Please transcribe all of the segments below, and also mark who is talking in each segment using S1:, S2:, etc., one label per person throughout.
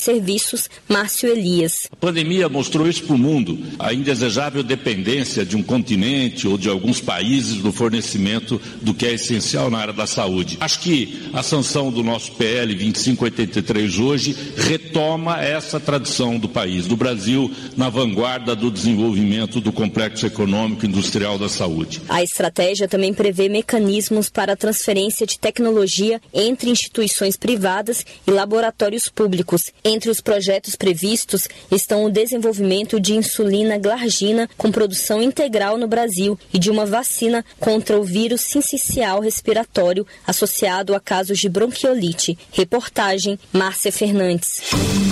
S1: Serviços, Márcio Elias.
S2: A pandemia mostrou isso para o mundo, a indesejável dependência de um continente ou de alguns países do fornecimento do que é essencial na área da saúde. Acho que a sanção do nosso PL 2583 hoje retoma essa tradição do país, do Brasil, na vanguarda do desenvolvimento do complexo econômico e industrial da saúde.
S1: A estratégia também prevê mecanismos para a transferência de tecnologia entre instituições privadas e laboratórios públicos. Entre os projetos previstos estão o desenvolvimento de insulina glargina com produção integral no Brasil e de uma vacina contra o vírus sincicial respiratório associado a casos de bronquiolite. Reportagem, Márcia Fernandes.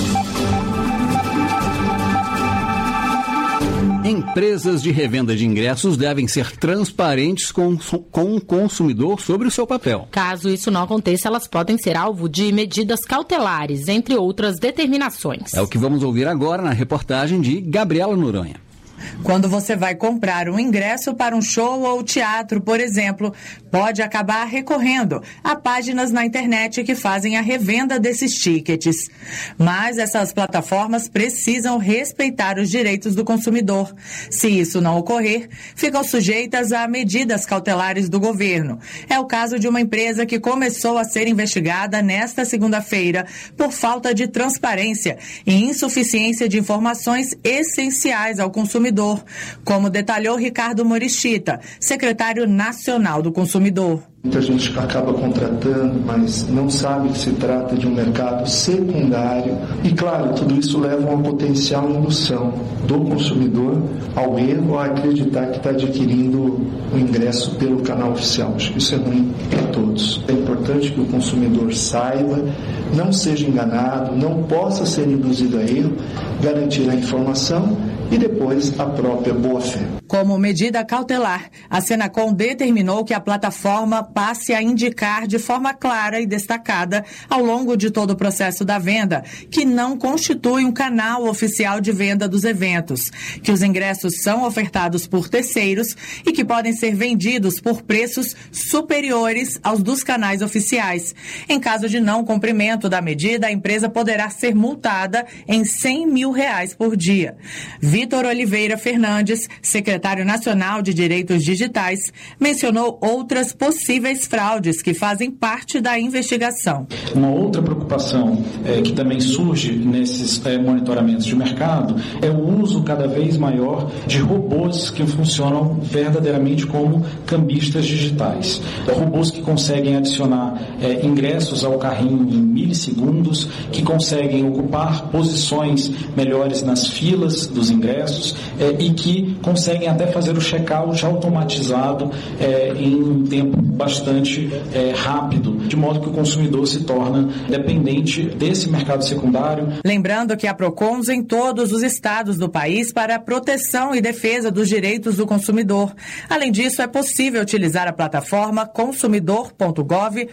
S3: Empresas de revenda de ingressos devem ser transparentes com o consumidor sobre o seu papel.
S4: Caso isso não aconteça, elas podem ser alvo de medidas cautelares, entre outras determinações.
S3: É o que vamos ouvir agora na reportagem de Gabriela Noronha.
S5: Quando você vai comprar um ingresso para um show ou teatro, por exemplo, pode acabar recorrendo a páginas na internet que fazem a revenda desses tickets. Mas essas plataformas precisam respeitar os direitos do consumidor. Se isso não ocorrer, ficam sujeitas a medidas cautelares do governo. É o caso de uma empresa que começou a ser investigada nesta segunda-feira por falta de transparência e insuficiência de informações essenciais ao consumidor, como detalhou Ricardo Morichita, secretário nacional do consumidor.
S6: Muita gente acaba contratando, mas não sabe que se trata de um mercado secundário. E, claro, tudo isso leva a uma potencial indução do consumidor ao erro, a acreditar que está adquirindo o ingresso pelo canal oficial. Acho que isso é ruim para todos. É importante que o consumidor saiba, não seja enganado, não possa ser induzido a erro, garantir a informação e depois a própria boa-fé.
S5: Como medida cautelar, a Senacom determinou que a plataforma passe a indicar de forma clara e destacada ao longo de todo o processo da venda que não constitui um canal oficial de venda dos eventos, que os ingressos são ofertados por terceiros e que podem ser vendidos por preços superiores aos dos canais oficiais. Em caso de não cumprimento da medida, a empresa poderá ser multada em R$100 mil por dia. Vitor Oliveira Fernandes, secretário nacional de Direitos Digitais, mencionou outras possíveis fraudes que fazem parte da investigação.
S7: Uma outra preocupação que também surge nesses monitoramentos de mercado é o uso cada vez maior de robôs que funcionam verdadeiramente como cambistas digitais. Robôs que conseguem adicionar ingressos ao carrinho em milissegundos, que conseguem ocupar posições melhores nas filas dos ingressos e que conseguem até fazer o check-out automatizado em um tempo bastante rápido, de modo que o consumidor se torna dependente desse mercado secundário.
S5: Lembrando que há PROCONs em todos os estados do país para a proteção e defesa dos direitos do consumidor. Além disso, é possível utilizar a plataforma consumidor.gov.br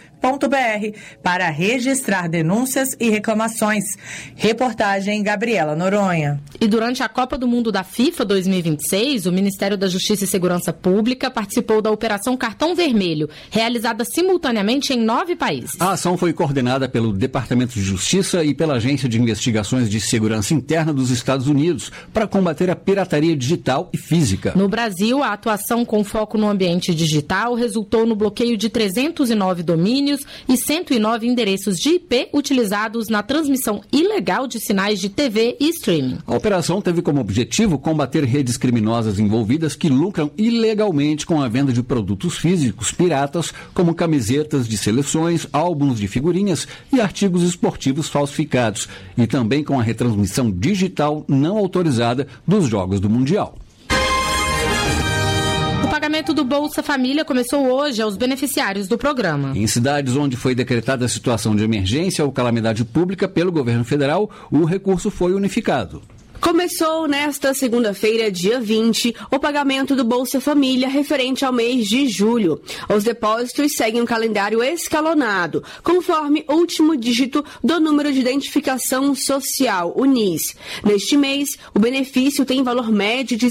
S5: para registrar denúncias e reclamações. Reportagem Gabriela Noronha.
S4: E durante a Copa do Mundo da FIFA 2026, o Ministério da Justiça e Segurança Pública participou da Operação Cartão Vermelho, realizada simultaneamente em 9 países.
S3: A ação foi coordenada pelo Departamento de Justiça e pela Agência de Investigações de Segurança Interna dos Estados Unidos para combater a pirataria digital e física.
S4: No Brasil, a atuação com foco no ambiente digital resultou no bloqueio de 309 domínios e 109 endereços de IP utilizados na transmissão ilegal de sinais de TV e streaming.
S3: A operação teve como objetivo combater redes criminosas envolvidas que lucram ilegalmente com a venda de produtos físicos piratas, como camisetas de seleções, álbuns de figurinhas e artigos esportivos falsificados, e também com a retransmissão digital não autorizada dos Jogos do Mundial.
S4: O pagamento do Bolsa Família começou hoje aos beneficiários do programa.
S3: Em cidades onde foi decretada a situação de emergência ou calamidade pública pelo governo federal, o recurso foi unificado.
S8: Começou nesta segunda-feira, dia 20, o pagamento do Bolsa Família referente ao mês de julho. Os depósitos seguem um calendário escalonado, conforme o último dígito do número de identificação social, o NIS. Neste mês, o benefício tem valor médio de R$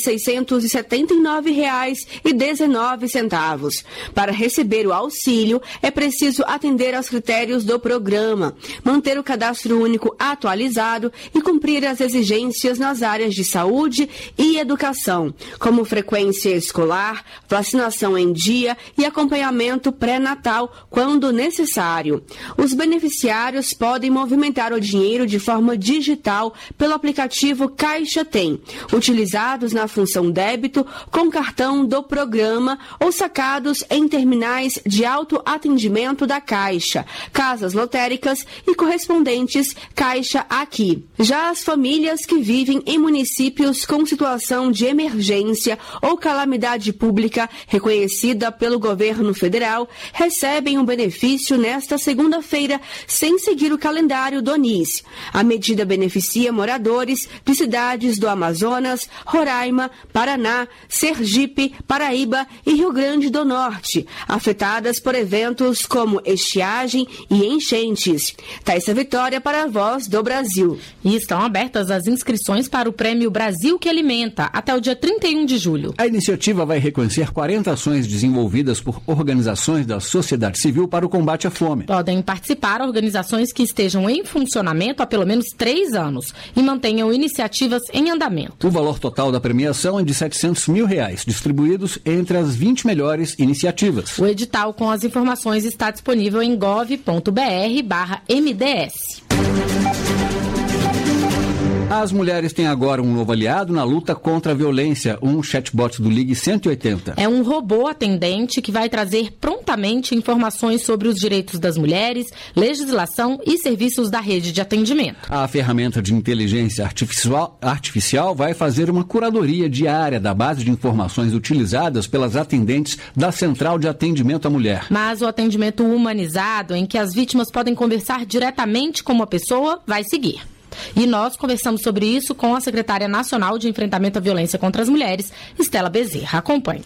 S8: 679,19. Para receber o auxílio, é preciso atender aos critérios do programa, manter o cadastro único atualizado e cumprir as exigências nas áreas de saúde e educação, como frequência escolar, vacinação em dia e acompanhamento pré-natal quando necessário. Os beneficiários podem movimentar o dinheiro de forma digital pelo aplicativo Caixa Tem, utilizados na função débito com cartão do programa ou sacados em terminais de autoatendimento da Caixa, casas lotéricas e correspondentes Caixa Aqui. Já as famílias que vivem em municípios com situação de emergência ou calamidade pública reconhecida pelo governo federal recebem um benefício nesta segunda-feira sem seguir o calendário do NIS. A medida beneficia moradores de cidades do Amazonas, Roraima, Paraná, Sergipe, Paraíba e Rio Grande do Norte, afetadas por eventos como estiagem e enchentes. Thaisa Vitória para a Voz do Brasil.
S4: E estão abertas as inscrições para o Prêmio Brasil que Alimenta até o dia 31 de julho.
S3: A iniciativa vai reconhecer 40 ações desenvolvidas por organizações da sociedade civil para o combate à fome.
S4: Podem participar organizações que estejam em funcionamento há pelo menos 3 anos e mantenham iniciativas em andamento.
S3: O valor total da premiação é de R$ 700 mil, distribuídos entre as 20 melhores iniciativas.
S4: O edital com as informações está disponível em gov.br/MDS.
S3: As mulheres têm agora um novo aliado na luta contra a violência, um chatbot do Ligue 180.
S4: É um robô atendente que vai trazer prontamente informações sobre os direitos das mulheres, legislação e serviços da rede de atendimento.
S3: A ferramenta de inteligência artificial vai fazer uma curadoria diária da base de informações utilizadas pelas atendentes da Central de Atendimento à Mulher.
S4: Mas o atendimento humanizado, em que as vítimas podem conversar diretamente com uma pessoa, vai seguir. E nós conversamos sobre isso com a secretária nacional de enfrentamento à violência contra as mulheres, Estela Bezerra. Acompanhe.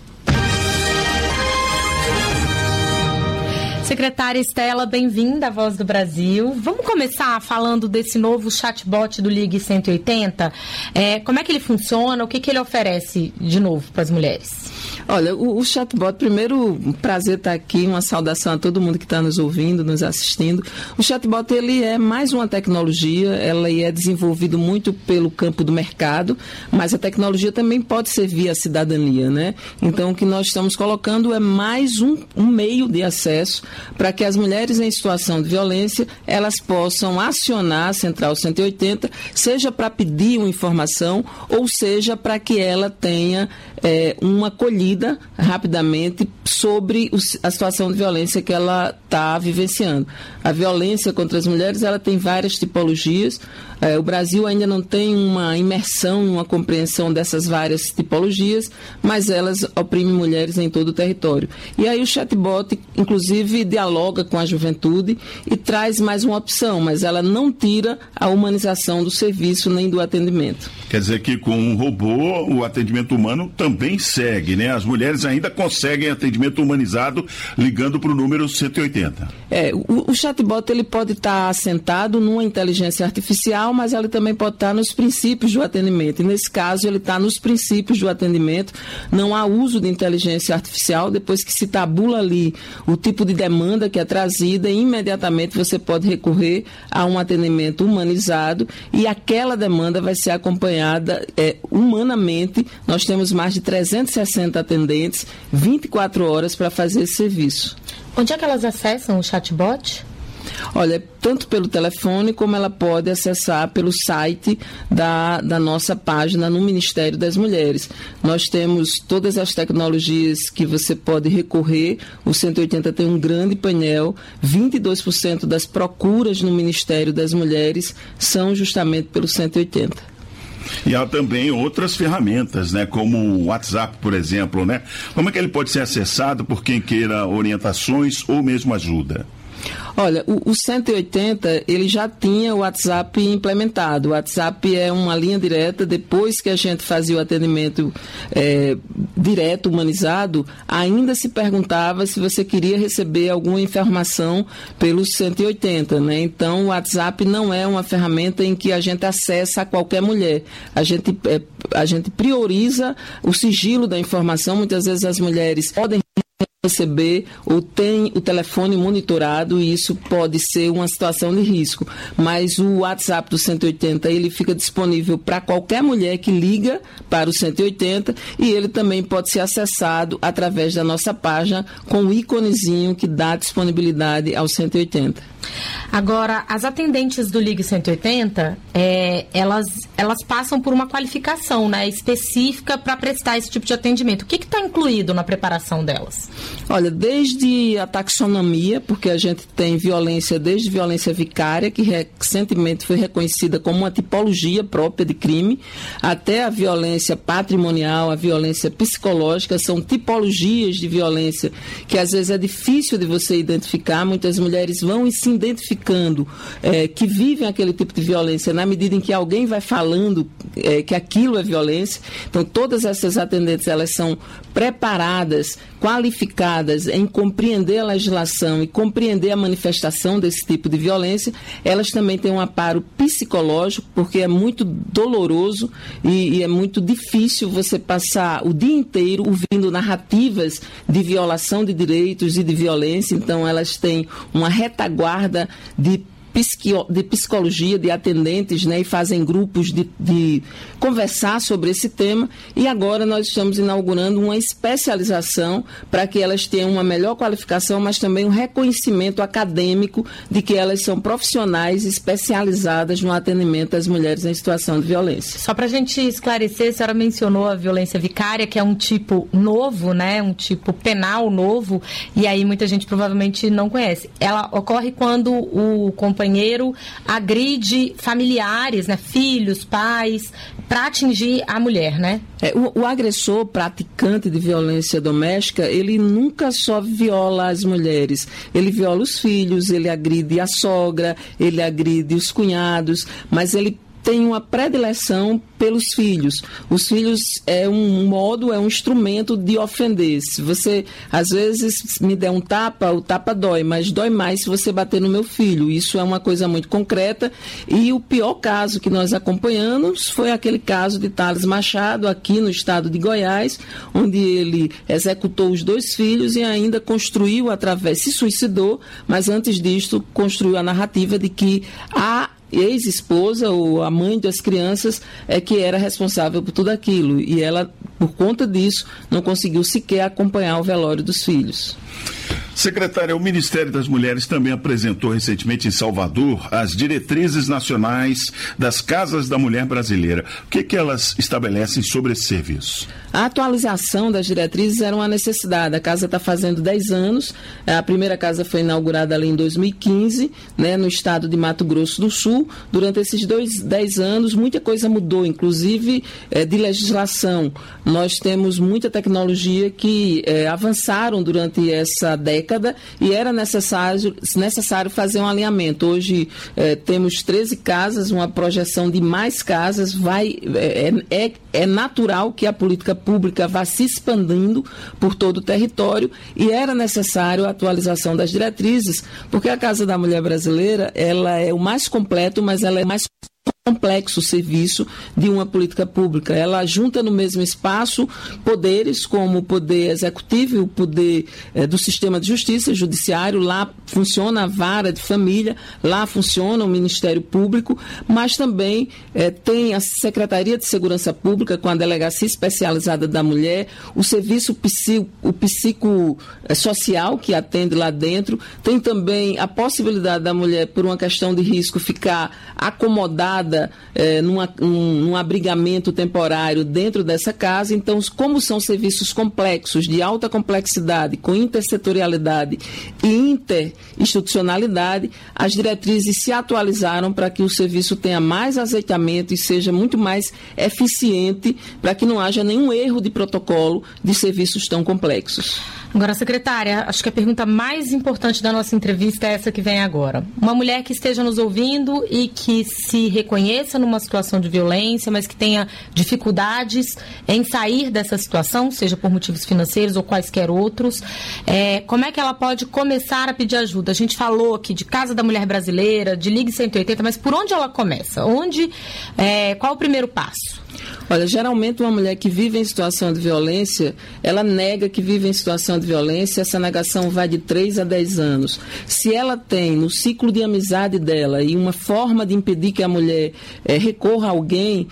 S4: Secretária Estela, bem-vinda à Voz do Brasil. Vamos começar falando desse novo chatbot do Ligue 180. Como é que ele funciona? O que ele oferece de novo para as mulheres?
S9: Olha, o chatbot, primeiro, um prazer estar aqui, uma saudação a todo mundo que está nos ouvindo, nos assistindo. O chatbot, ele é mais uma tecnologia, ela é desenvolvido muito pelo campo do mercado, mas a tecnologia também pode servir à cidadania, né? Então, o que nós estamos colocando é mais um meio de acesso para que as mulheres em situação de violência, elas possam acionar a Central 180, seja para pedir uma informação, ou seja para que ela tenha uma acolhida rapidamente sobre a situação de violência que ela está vivenciando. A violência contra as mulheres, ela tem várias tipologias. O Brasil ainda não tem uma imersão, uma compreensão dessas várias tipologias, mas elas oprimem mulheres em todo o território. E aí o chatbot, inclusive, dialoga com a juventude e traz mais uma opção, mas ela não tira a humanização do serviço nem do atendimento.
S10: Quer dizer que com um robô, o atendimento humano também segue, né? As mulheres ainda conseguem atendimento humanizado ligando para o número 180.
S9: O chatbot, ele pode estar assentado numa inteligência artificial, mas ele também pode estar nos princípios do atendimento. E nesse caso, ele está nos princípios do atendimento. Não há uso de inteligência artificial. Depois que se tabula ali o tipo de demanda que é trazida, imediatamente você pode recorrer a um atendimento humanizado e aquela demanda vai ser acompanhada humanamente. Nós temos mais de 360 atendentes, 24 horas para fazer esse serviço.
S4: Onde é que elas acessam o chatbot?
S9: Olha, tanto pelo telefone como ela pode acessar pelo site da nossa página no Ministério das Mulheres. Nós temos todas as tecnologias que você pode recorrer. O 180 tem um grande painel. 22% das procuras no Ministério das Mulheres são justamente pelo 180.
S10: E há também outras ferramentas, né, como o WhatsApp, por exemplo, né? Como é que ele pode ser acessado por quem queira orientações ou mesmo ajuda?
S9: Olha, o 180, ele já tinha o WhatsApp implementado. O WhatsApp é uma linha direta. Depois que a gente fazia o atendimento direto, humanizado, ainda se perguntava se você queria receber alguma informação pelo 180, né? Então, o WhatsApp não é uma ferramenta em que a gente acessa a qualquer mulher. A gente prioriza o sigilo da informação. Muitas vezes as mulheres podem receber ou tem o telefone monitorado, e isso pode ser uma situação de risco, mas o WhatsApp do 180 ele fica disponível para qualquer mulher que liga para o 180, e ele também pode ser acessado através da nossa página com o íconezinho que dá disponibilidade ao 180.
S4: Agora, as atendentes do Ligue 180, elas passam por uma qualificação, né, específica para prestar esse tipo de atendimento. O que está incluído na preparação delas?
S9: Olha, desde a taxonomia, porque a gente tem violência, desde violência vicária, que recentemente foi reconhecida como uma tipologia própria de crime, até a violência patrimonial, a violência psicológica, são tipologias de violência que às vezes é difícil de você identificar. Muitas mulheres vão se identificando que vivem aquele tipo de violência na medida em que alguém vai falando que aquilo é violência. Então, todas essas atendentes, elas são preparadas, qualificadas em compreender a legislação e compreender a manifestação desse tipo de violência. Elas também têm um amparo psicológico, porque é muito doloroso e é muito difícil você passar o dia inteiro ouvindo narrativas de violação de direitos e de violência. Então, elas têm uma retaguarda de psicologia, de atendentes, né, e fazem grupos de conversar sobre esse tema. E agora nós estamos inaugurando uma especialização para que elas tenham uma melhor qualificação, mas também um reconhecimento acadêmico de que elas são profissionais especializadas no atendimento às mulheres em situação de violência.
S4: Só para a gente esclarecer, a senhora mencionou a violência vicária, que é um tipo novo, né, um tipo penal novo, e aí muita gente provavelmente não conhece. Ela ocorre quando o companheiro agride familiares, né, filhos, pais, para atingir a mulher, né?
S9: O agressor praticante de violência doméstica, ele nunca só viola as mulheres, ele viola os filhos, ele agride a sogra, ele agride os cunhados, mas ele tem uma predileção pelos filhos. Os filhos é um instrumento de ofender. Se você, às vezes, me der um tapa, o tapa dói, mas dói mais se você bater no meu filho. Isso é uma coisa muito concreta, e o pior caso que nós acompanhamos foi aquele caso de Thales Machado, aqui no estado de Goiás, onde ele executou os 2 filhos e ainda se suicidou, mas antes disto construiu a narrativa de que a ex-esposa ou a mãe das crianças é que era responsável por tudo aquilo, e ela, por conta disso, não conseguiu sequer acompanhar o velório dos filhos.
S10: Secretária, o Ministério das Mulheres também apresentou recentemente em Salvador as diretrizes nacionais das Casas da Mulher Brasileira. O que elas estabelecem sobre esse serviço?
S9: A atualização das diretrizes era uma necessidade. A casa está fazendo 10 anos. A primeira casa foi inaugurada ali em 2015, né, no estado de Mato Grosso do Sul. Durante esses 10 anos, muita coisa mudou, inclusive de legislação. Nós temos muita tecnologia que avançaram durante essa década, e era necessário fazer um alinhamento. Hoje temos 13 casas, uma projeção de mais casas. É natural que a política pública vá se expandindo por todo o território, e era necessário a atualização das diretrizes, porque a Casa da Mulher Brasileira, ela é o mais completo, mas ela é mais complexo serviço de uma política pública. Ela junta no mesmo espaço poderes como o poder executivo e o poder do sistema de justiça, judiciário. Lá funciona a vara de família, lá funciona o Ministério Público, mas também tem a Secretaria de Segurança Pública com a Delegacia Especializada da Mulher, o serviço psicossocial que atende lá dentro. Tem também a possibilidade da mulher, por uma questão de risco, ficar acomodada num abrigamento temporário dentro dessa casa. Então, como são serviços complexos, de alta complexidade, com intersetorialidade e interinstitucionalidade, as diretrizes se atualizaram para que o serviço tenha mais azeitamento e seja muito mais eficiente, para que não haja nenhum erro de protocolo de serviços tão complexos.
S4: Agora, secretária, acho que a pergunta mais importante da nossa entrevista é essa que vem agora. Uma mulher que esteja nos ouvindo e que se reconheça numa situação de violência, mas que tenha dificuldades em sair dessa situação, seja por motivos financeiros ou quaisquer outros, como é que ela pode começar a pedir ajuda? A gente falou aqui de Casa da Mulher Brasileira, de Ligue 180, mas por onde ela começa? Qual o primeiro passo?
S9: Olha, geralmente uma mulher que vive em situação de violência, ela nega que vive em situação de violência, essa negação vai de 3 a 10 anos. Se ela tem no ciclo de amizade dela e uma forma de impedir que a mulher recorra a alguém,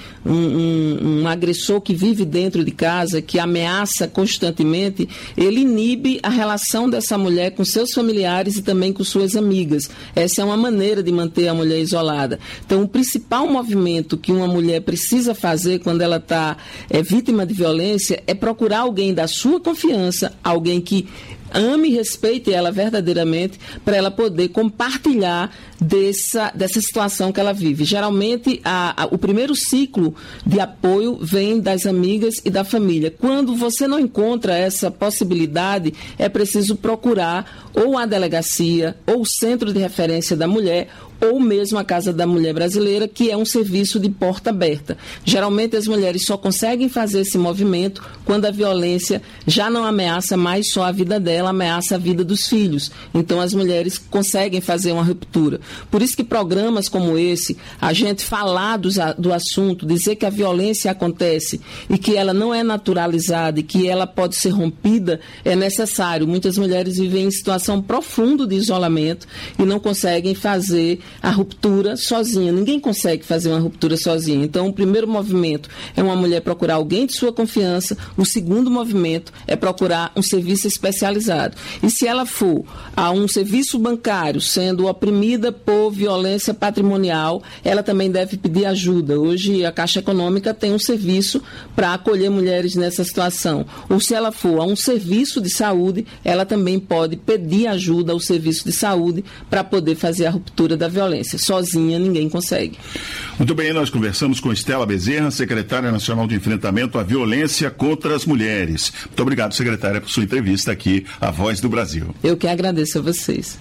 S9: um agressor que vive dentro de casa, que ameaça constantemente, ele inibe a relação dessa mulher com seus familiares e também com suas amigas. Essa é uma maneira de manter a mulher isolada. Então, o principal movimento que uma mulher precisa fazer quando ela está vítima de violência é procurar alguém da sua confiança, alguém que ame e respeite ela verdadeiramente, para ela poder compartilhar dessa situação que ela vive. Geralmente, o primeiro ciclo de apoio vem das amigas e da família. Quando você não encontra essa possibilidade, é preciso procurar ou a delegacia, ou o Centro de Referência da Mulher, ou mesmo a Casa da Mulher Brasileira, que é um serviço de porta aberta. Geralmente as mulheres só conseguem fazer esse movimento quando a violência já não ameaça mais só a vida dela, ameaça a vida dos filhos. Então as mulheres conseguem fazer uma ruptura. Por isso que programas como esse, a gente falar do assunto, dizer que a violência acontece e que ela não é naturalizada e que ela pode ser rompida, é necessário. Muitas mulheres vivem em situação profunda de isolamento e não conseguem fazer a ruptura sozinha. Ninguém consegue fazer uma ruptura sozinha. Então, o primeiro movimento é uma mulher procurar alguém de sua confiança. O segundo movimento é procurar um serviço especializado. E se ela for a um serviço bancário, sendo oprimida por violência patrimonial, ela também deve pedir ajuda. Hoje, a Caixa Econômica tem um serviço para acolher mulheres nessa situação. Ou se ela for a um serviço de saúde, ela também pode pedir ajuda ao serviço de saúde para poder fazer a ruptura da violência. Sozinha, ninguém consegue.
S10: Muito bem, nós conversamos com Estela Bezerra, secretária nacional de enfrentamento à violência contra as mulheres. Muito obrigado, secretária, por sua entrevista aqui à Voz do Brasil.
S9: Eu que agradeço a vocês.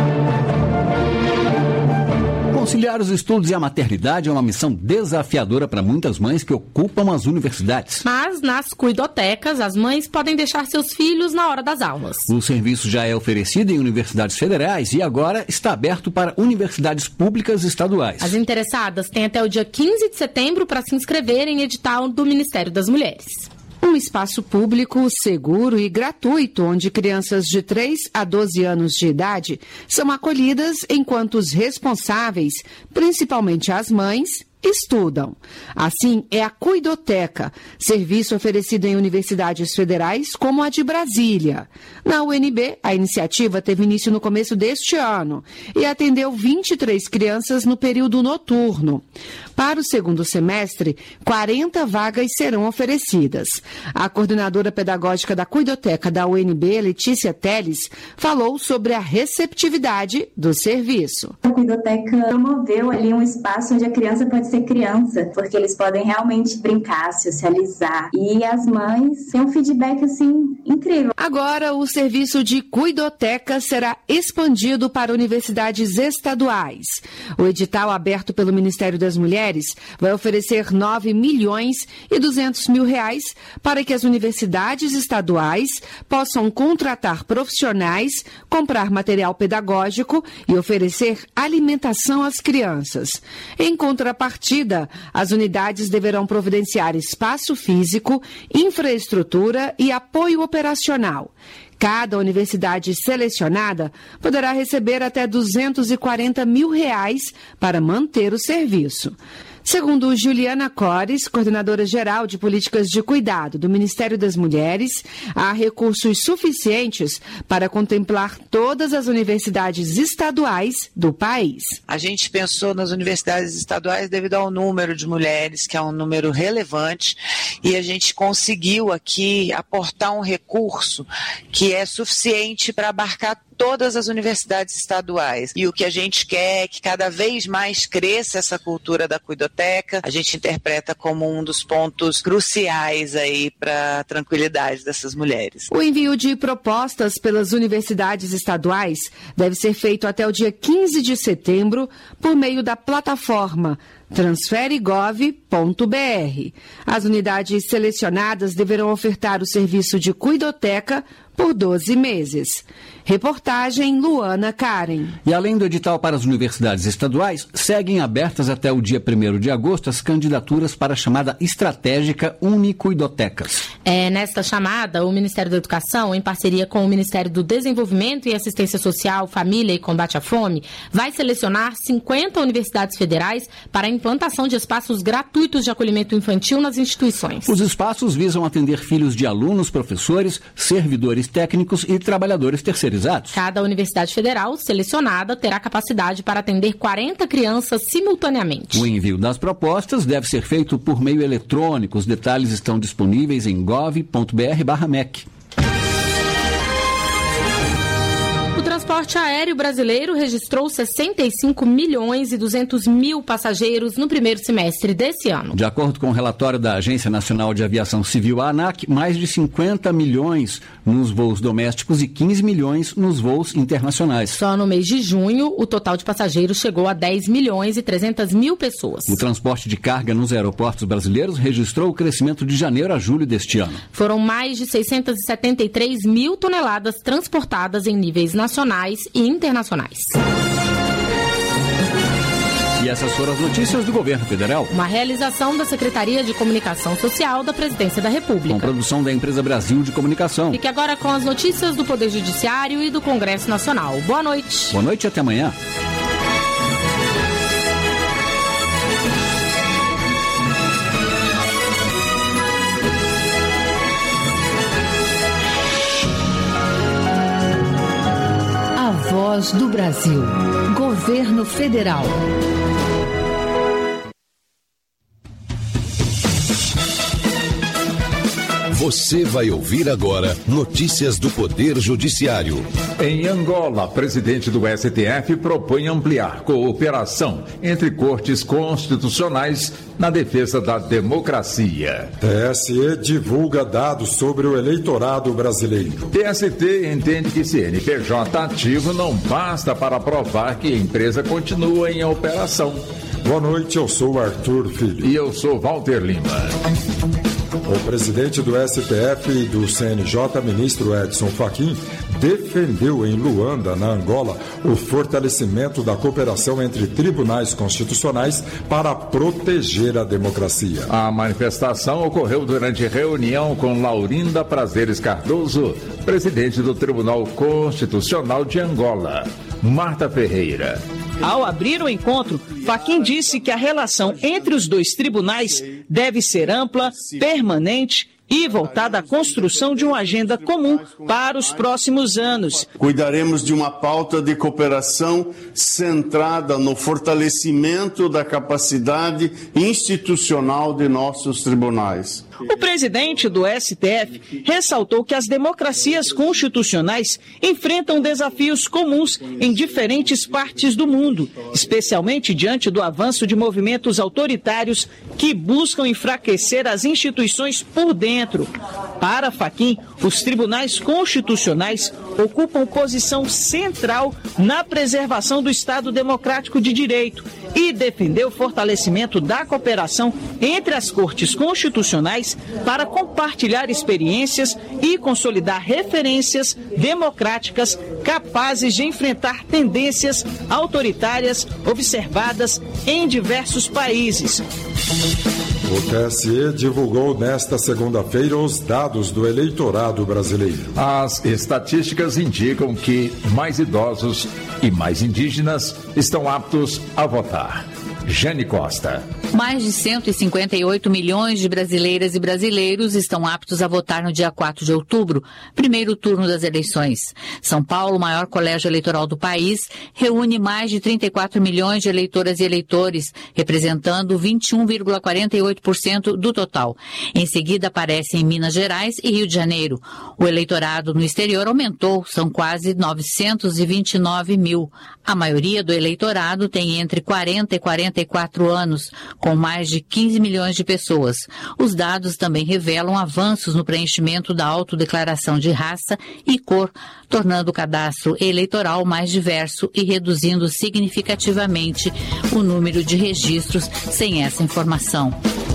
S3: Conciliar os estudos e a maternidade é uma missão desafiadora para muitas mães que ocupam as universidades.
S4: Mas nas cuidotecas, as mães podem deixar seus filhos na hora das aulas.
S3: O serviço já é oferecido em universidades federais e agora está aberto para universidades públicas estaduais.
S4: As interessadas têm até o dia 15 de setembro para se inscreverem em edital do Ministério das Mulheres.
S11: Um espaço público, seguro e gratuito, onde crianças de 3 a 12 anos de idade são acolhidas enquanto os responsáveis, principalmente as mães, estudam. Assim, é a Cuidoteca, serviço oferecido em universidades federais como a de Brasília. Na UNB, a iniciativa teve início no começo deste ano e atendeu 23 crianças no período noturno. Para o segundo semestre, 40 vagas serão oferecidas. A coordenadora pedagógica da Cuidoteca da UNB, Letícia Teles, falou sobre a receptividade do serviço.
S12: A Cuidoteca promoveu ali um espaço onde a criança pode ser criança, porque eles podem realmente brincar, socializar. E as mães têm um feedback, assim, incrível.
S11: Agora, o serviço de Cuidoteca será expandido para universidades estaduais. O edital aberto pelo Ministério das Mulheres vai oferecer R$ 9.200.000 para que as universidades estaduais possam contratar profissionais, comprar material pedagógico e oferecer alimentação às crianças. Em contrapartida, as unidades deverão providenciar espaço físico, infraestrutura e apoio operacional. Cada universidade selecionada poderá receber até R$ 240.000 para manter o serviço. Segundo Juliana Cores, coordenadora geral de políticas de cuidado do Ministério das Mulheres, há recursos suficientes para contemplar todas as universidades estaduais do país.
S13: A gente pensou nas universidades estaduais devido ao número de mulheres, que é um número relevante, e a gente conseguiu aqui aportar um recurso que é suficiente para abarcar todas as universidades estaduais. E o que a gente quer é que cada vez mais cresça essa cultura da cuidoteca. A gente interpreta como um dos pontos cruciais aí para a tranquilidade dessas mulheres.
S11: O envio de propostas pelas universidades estaduais deve ser feito até o dia 15 de setembro por meio da plataforma transferegov.br. As unidades selecionadas deverão ofertar o serviço de cuidoteca por 12 meses. Reportagem Luana Karen.
S3: E além do edital para as universidades estaduais, seguem abertas até o dia 1º de agosto as candidaturas para a chamada estratégica Unicuidotecas.
S4: Nesta chamada, o Ministério da Educação, em parceria com o Ministério do Desenvolvimento e Assistência Social, Família e Combate à Fome, vai selecionar 50 universidades federais para a implantação de espaços gratuitos de acolhimento infantil nas instituições.
S3: Os espaços visam atender filhos de alunos, professores, servidores técnicos e trabalhadores terceirizados.
S4: Cada universidade federal selecionada terá capacidade para atender 40 crianças simultaneamente.
S3: O envio das propostas deve ser feito por meio eletrônico. Os detalhes estão disponíveis em gov.br/mec.
S4: O transporte aéreo brasileiro registrou 65 milhões e 200 mil passageiros no primeiro semestre desse ano.
S3: De acordo com o relatório da Agência Nacional de Aviação Civil, a ANAC, mais de 50 milhões nos voos domésticos e 15 milhões nos voos internacionais.
S4: Só no mês de junho, o total de passageiros chegou a 10 milhões e 300 mil pessoas.
S3: O transporte de carga nos aeroportos brasileiros registrou o crescimento de janeiro a julho deste ano.
S4: Foram mais de 673 mil toneladas transportadas em níveis nacionais e internacionais.
S3: E essas foram as notícias do Governo Federal.
S4: Uma realização da Secretaria de Comunicação Social da Presidência da República.
S3: Com produção da Empresa Brasil de Comunicação.
S4: Fique agora com as notícias do Poder Judiciário e do Congresso Nacional. Boa noite.
S3: Boa noite e até amanhã.
S11: Voz do Brasil. Governo Federal.
S14: Você vai ouvir agora notícias do Poder Judiciário.
S15: Em Angola, presidente do STF propõe ampliar cooperação entre cortes constitucionais na defesa da democracia.
S16: TSE divulga dados sobre o eleitorado brasileiro.
S15: TST entende que CNPJ ativo não basta para provar que a empresa continua em operação.
S16: Boa noite, eu sou Arthur Filho.
S15: E eu sou Walter Lima.
S16: O presidente do STF e do CNJ, ministro Edson Fachin, defendeu em Luanda, na Angola, o fortalecimento da cooperação entre tribunais constitucionais para proteger a democracia.
S15: A manifestação ocorreu durante reunião com Laurinda Prazeres Cardoso, presidente do Tribunal Constitucional de Angola. Marta Ferreira.
S17: Ao abrir o encontro, Fachin disse que a relação entre os dois tribunais deve ser ampla, permanente e voltada à construção de uma agenda comum para os próximos anos.
S18: Cuidaremos de uma pauta de cooperação centrada no fortalecimento da capacidade institucional de nossos tribunais.
S17: O presidente do STF ressaltou que as democracias constitucionais enfrentam desafios comuns em diferentes partes do mundo, especialmente diante do avanço de movimentos autoritários que buscam enfraquecer as instituições por dentro. Para Fachin, os tribunais constitucionais ocupam posição central na preservação do Estado Democrático de Direito e defendeu o fortalecimento da cooperação entre as cortes constitucionais para compartilhar experiências e consolidar referências democráticas capazes de enfrentar tendências autoritárias observadas em diversos países.
S16: O TSE divulgou nesta segunda-feira os dados do eleitorado brasileiro.
S15: As estatísticas indicam que mais idosos e mais indígenas estão aptos a votar. Jane Costa.
S19: Mais de 158 milhões de brasileiras e brasileiros estão aptos a votar no dia 4 de outubro, primeiro turno das eleições. São Paulo, o maior colégio eleitoral do país, reúne mais de 34 milhões de eleitoras e eleitores, representando 21,48% do total. Em seguida aparecem Minas Gerais e Rio de Janeiro. O eleitorado no exterior aumentou, são quase 929 mil. A maioria do eleitorado tem entre 40 e 44 anos, com mais de 15 milhões de pessoas. Os dados também revelam avanços no preenchimento da autodeclaração de raça e cor, tornando o cadastro eleitoral mais diverso e reduzindo significativamente o número de registros sem essa informação.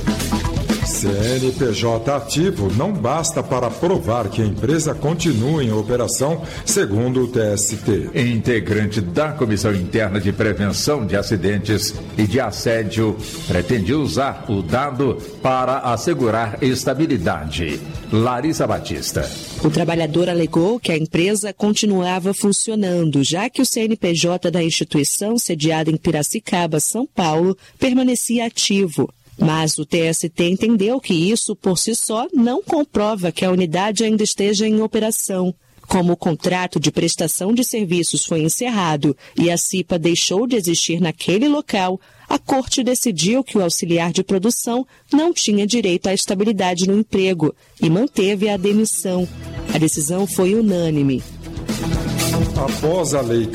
S16: CNPJ ativo não basta para provar que a empresa continua em operação, segundo o TST.
S15: Integrante da Comissão Interna de Prevenção de Acidentes e de Assédio pretende usar o dado para assegurar estabilidade. Larissa Batista.
S20: O trabalhador alegou que a empresa continuava funcionando, já que o CNPJ da instituição, sediada em Piracicaba, São Paulo, permanecia ativo. Mas o TST entendeu que isso, por si só, não comprova que a unidade ainda esteja em operação. Como o contrato de prestação de serviços foi encerrado e a CIPA deixou de existir naquele local, a Corte decidiu que o auxiliar de produção não tinha direito à estabilidade no emprego e manteve a demissão. A decisão foi unânime.
S16: Após a Lei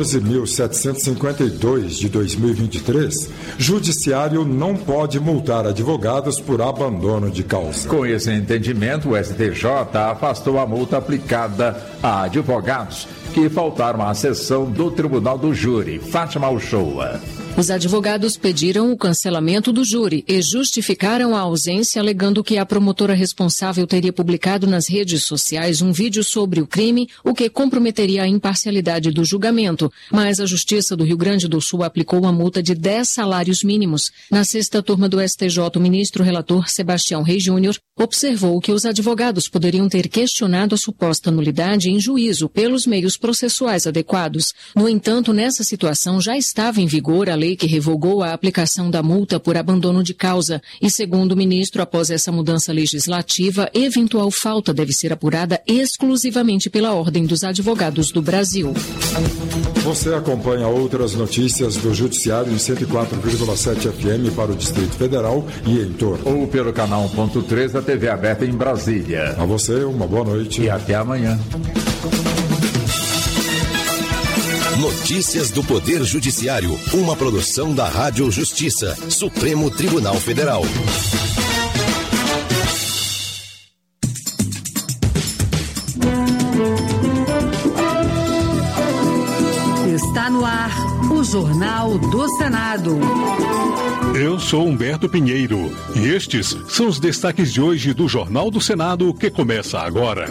S16: 14.752 de 2023, Judiciário não pode multar advogados por abandono de causa.
S15: Com esse entendimento, o STJ afastou a multa aplicada a advogados que faltaram à sessão do Tribunal do Júri. Fátima Uchoa.
S21: Os advogados pediram o cancelamento do júri e justificaram a ausência, alegando que a promotora responsável teria publicado nas redes sociais um vídeo sobre o crime, o que comprometeria a imparcialidade do julgamento. Mas a Justiça do Rio Grande do Sul aplicou uma multa de 10 salários mínimos. Na sexta turma do STJ, o ministro relator Sebastião Reis Júnior observou que os advogados poderiam ter questionado a suposta nulidade em juízo pelos meios processuais adequados. No entanto, nessa situação já estava em vigor a lei que revogou a aplicação da multa por abandono de causa e, segundo o ministro, após essa mudança legislativa, eventual falta deve ser apurada exclusivamente pela Ordem dos Advogados do Brasil.
S16: Você acompanha outras notícias do Judiciário em 104,7 FM para o Distrito Federal e em torno.
S15: Ou pelo canal 1.3 da TV aberta em Brasília.
S16: A você, uma boa noite.
S15: E até amanhã.
S14: Notícias do Poder Judiciário, uma produção da Rádio Justiça, Supremo Tribunal Federal.
S22: Está no ar o Jornal do Senado.
S23: Eu sou Humberto Pinheiro e estes são os destaques de hoje do Jornal do Senado que começa agora.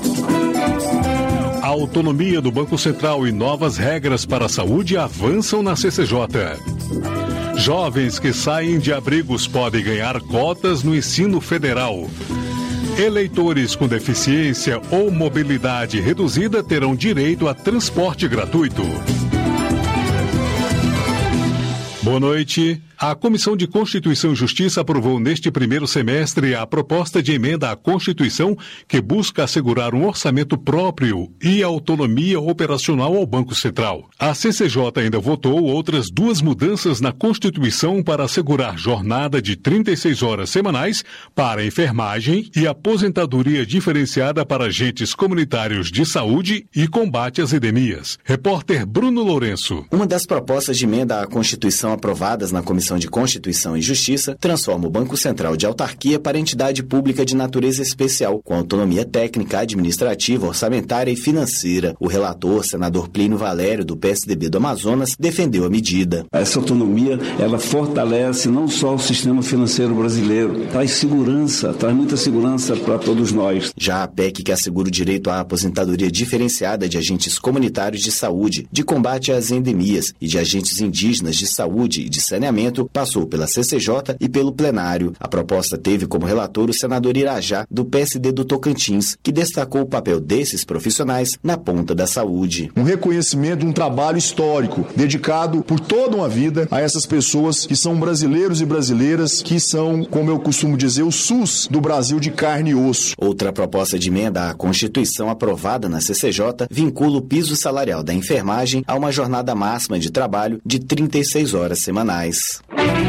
S23: A autonomia do Banco Central e novas regras para a saúde avançam na CCJ. Jovens que saem de abrigos podem ganhar cotas no ensino federal. Eleitores com deficiência ou mobilidade reduzida terão direito a transporte gratuito. Boa noite. A Comissão de Constituição e Justiça aprovou neste primeiro semestre a proposta de emenda à Constituição que busca assegurar um orçamento próprio e autonomia operacional ao Banco Central. A CCJ ainda votou outras duas mudanças na Constituição para assegurar jornada de 36 horas semanais para enfermagem e aposentadoria diferenciada para agentes comunitários de saúde e combate às endemias. Repórter Bruno Lourenço.
S24: Uma das propostas de emenda à Constituição aprovadas na Comissão de Constituição e Justiça transforma o Banco Central de autarquia para entidade pública de natureza especial, com autonomia técnica, administrativa, orçamentária e financeira. O relator, senador Plínio Valério, do PSDB do Amazonas, defendeu a medida.
S25: Essa autonomia, ela fortalece não só o sistema financeiro brasileiro, traz segurança, traz muita segurança para todos nós.
S24: Já a PEC, que assegura o direito à aposentadoria diferenciada de agentes comunitários de saúde, de combate às endemias e de agentes indígenas de saúde e de saneamento, orçamento, passou pela CCJ e pelo plenário. A proposta teve como relator o senador Irajá, do PSD do Tocantins, que destacou o papel desses profissionais na ponta da saúde.
S1: Um reconhecimento de um trabalho histórico, dedicado por toda uma vida a essas pessoas que são brasileiros e brasileiras, que são, como eu costumo dizer, o SUS do Brasil de carne e osso.
S24: Outra proposta de emenda à Constituição aprovada na CCJ vincula o piso salarial da enfermagem a uma jornada máxima de trabalho de 36 horas semanais.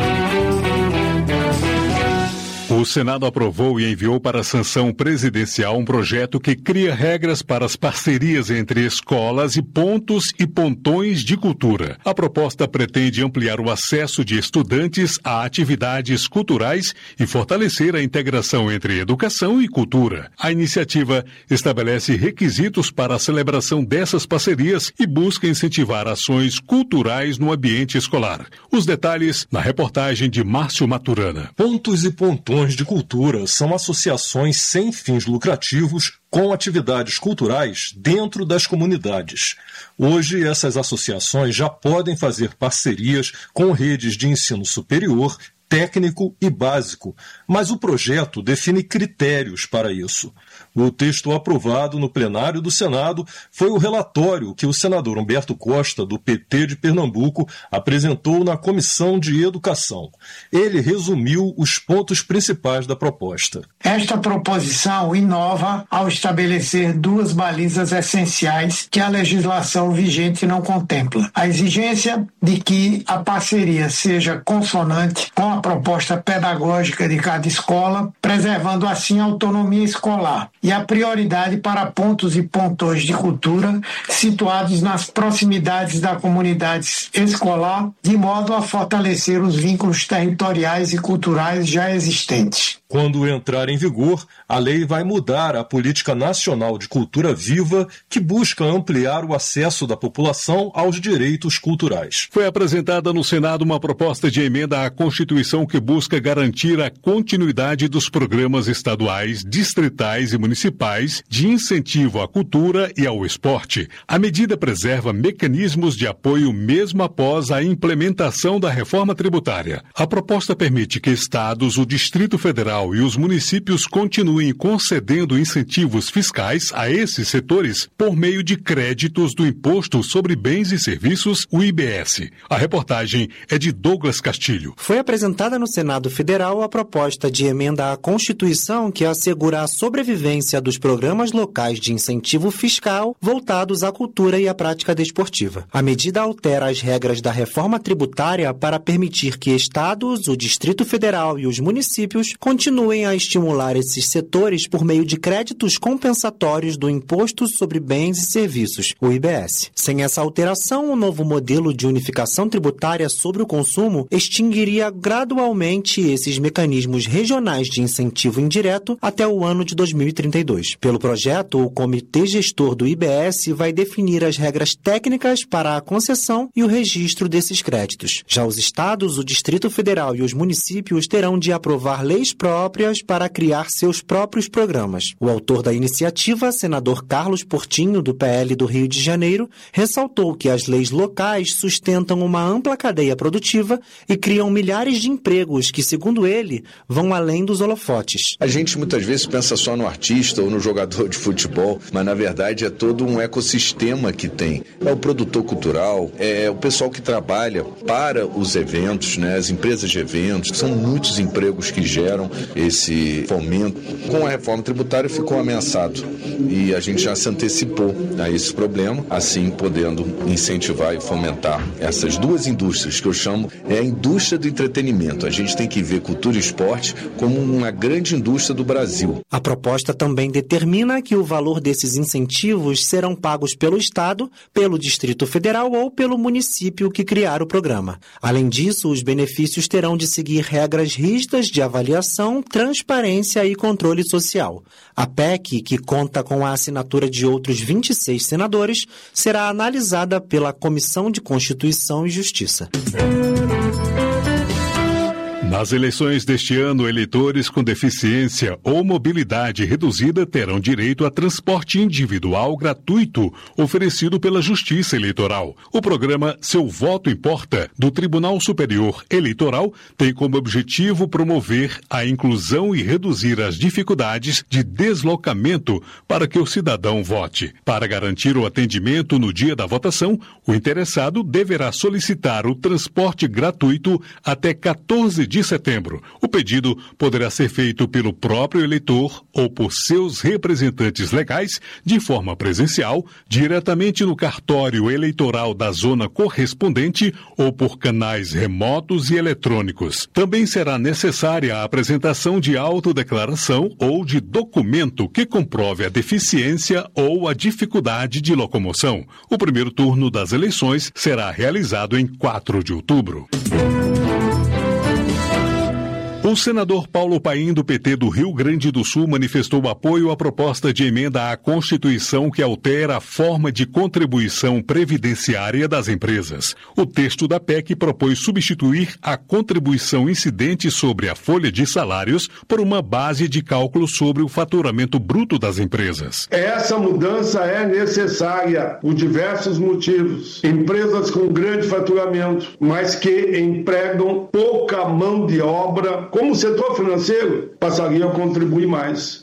S23: O Senado aprovou e enviou para a sanção presidencial um projeto que cria regras para as parcerias entre escolas e pontos e pontões de cultura. A proposta pretende ampliar o acesso de estudantes a atividades culturais e fortalecer a integração entre educação e cultura. A iniciativa estabelece requisitos para a celebração dessas parcerias e busca incentivar ações culturais no ambiente escolar. Os detalhes na reportagem de Márcio Maturana.
S2: Pontos e pontões de cultura são associações sem fins lucrativos com atividades culturais dentro das comunidades. Hoje, essas associações já podem fazer parcerias com redes de ensino superior, técnico e básico, mas o projeto define critérios para isso. O texto aprovado no plenário do Senado foi o relatório que o senador Humberto Costa, do PT de Pernambuco, apresentou na Comissão de Educação. Ele resumiu os pontos principais da proposta.
S5: Esta proposição inova ao estabelecer duas balizas essenciais que a legislação vigente não contempla. A exigência de que a parceria seja consonante com a proposta pedagógica de cada escola, preservando assim a autonomia escolar, e a prioridade para pontos e pontões de cultura situados nas proximidades da comunidade escolar, de modo a fortalecer os vínculos territoriais e culturais já existentes.
S2: Quando entrar em vigor, a lei vai mudar a Política Nacional de Cultura Viva, que busca ampliar o acesso da população aos direitos culturais.
S23: Foi apresentada no Senado uma proposta de emenda à Constituição que busca garantir a continuidade dos programas estaduais, distritais e municipais de incentivo à cultura e ao esporte. A medida preserva mecanismos de apoio mesmo após a implementação da reforma tributária. A proposta permite que estados, o Distrito Federal e os municípios continuem concedendo incentivos fiscais a esses setores por meio de créditos do Imposto sobre Bens e Serviços, o IBS. A reportagem é de Douglas Castilho.
S6: Foi apresentada no Senado Federal a proposta de emenda à Constituição que assegura a sobrevivência dos programas locais de incentivo fiscal voltados à cultura e à prática desportiva. A medida altera as regras da reforma tributária para permitir que estados, o Distrito Federal e os municípios continuem a estimular esses setores por meio de créditos compensatórios do Imposto sobre Bens e Serviços, o IBS. Sem essa alteração, o novo modelo de unificação tributária sobre o consumo extinguiria gradualmente esses mecanismos regionais de incentivo indireto até o ano de 2032. Pelo projeto, o Comitê Gestor do IBS vai definir as regras técnicas para a concessão e o registro desses créditos. Já os estados, o Distrito Federal e os municípios terão de aprovar leis próprias para criar seus próprios programas. O autor da iniciativa, senador Carlos Portinho, do PL do Rio de Janeiro, ressaltou que as leis locais sustentam uma ampla cadeia produtiva e criam milhares de empregos que, segundo ele, vão além dos holofotes.
S7: A gente muitas vezes pensa só no artista ou no jogador de futebol, mas na verdade é todo um ecossistema que tem. É o produtor cultural, é o pessoal que trabalha para os eventos, né? As empresas de eventos, são muitos empregos que geram esse fomento. Com a reforma tributária ficou ameaçado e a gente já se antecipou a esse problema, assim podendo incentivar e fomentar essas duas indústrias que eu chamo a indústria do entretenimento. A gente tem que ver cultura e esporte como uma grande indústria do Brasil.
S6: A proposta também determina que o valor desses incentivos serão pagos pelo Estado, pelo Distrito Federal ou pelo município que criar o programa. Além disso, os benefícios terão de seguir regras rígidas de avaliação, transparência e controle social. A PEC, que conta com a assinatura de outros 26 senadores, será analisada pela Comissão de Constituição e Justiça.
S23: Nas eleições deste ano, eleitores com deficiência ou mobilidade reduzida terão direito a transporte individual gratuito oferecido pela Justiça Eleitoral. O programa Seu Voto Importa, do Tribunal Superior Eleitoral, tem como objetivo promover a inclusão e reduzir as dificuldades de deslocamento para que o cidadão vote. Para garantir o atendimento no dia da votação, o interessado deverá solicitar o transporte gratuito até 14 de setembro. O pedido poderá ser feito pelo próprio eleitor ou por seus representantes legais de forma presencial, diretamente no cartório eleitoral da zona correspondente ou por canais remotos e eletrônicos. Também será necessária a apresentação de autodeclaração ou de documento que comprove a deficiência ou a dificuldade de locomoção. O primeiro turno das eleições será realizado em 4 de outubro. O senador Paulo Paim, do PT do Rio Grande do Sul, manifestou apoio à proposta de emenda à Constituição que altera a forma de contribuição previdenciária das empresas. O texto da PEC propõe substituir a contribuição incidente sobre a folha de salários por uma base de cálculo sobre o faturamento bruto das empresas.
S8: Essa mudança é necessária por diversos motivos. Empresas com grande faturamento, mas que empregam pouca mão de obra, como o setor financeiro, passaria a contribuir mais.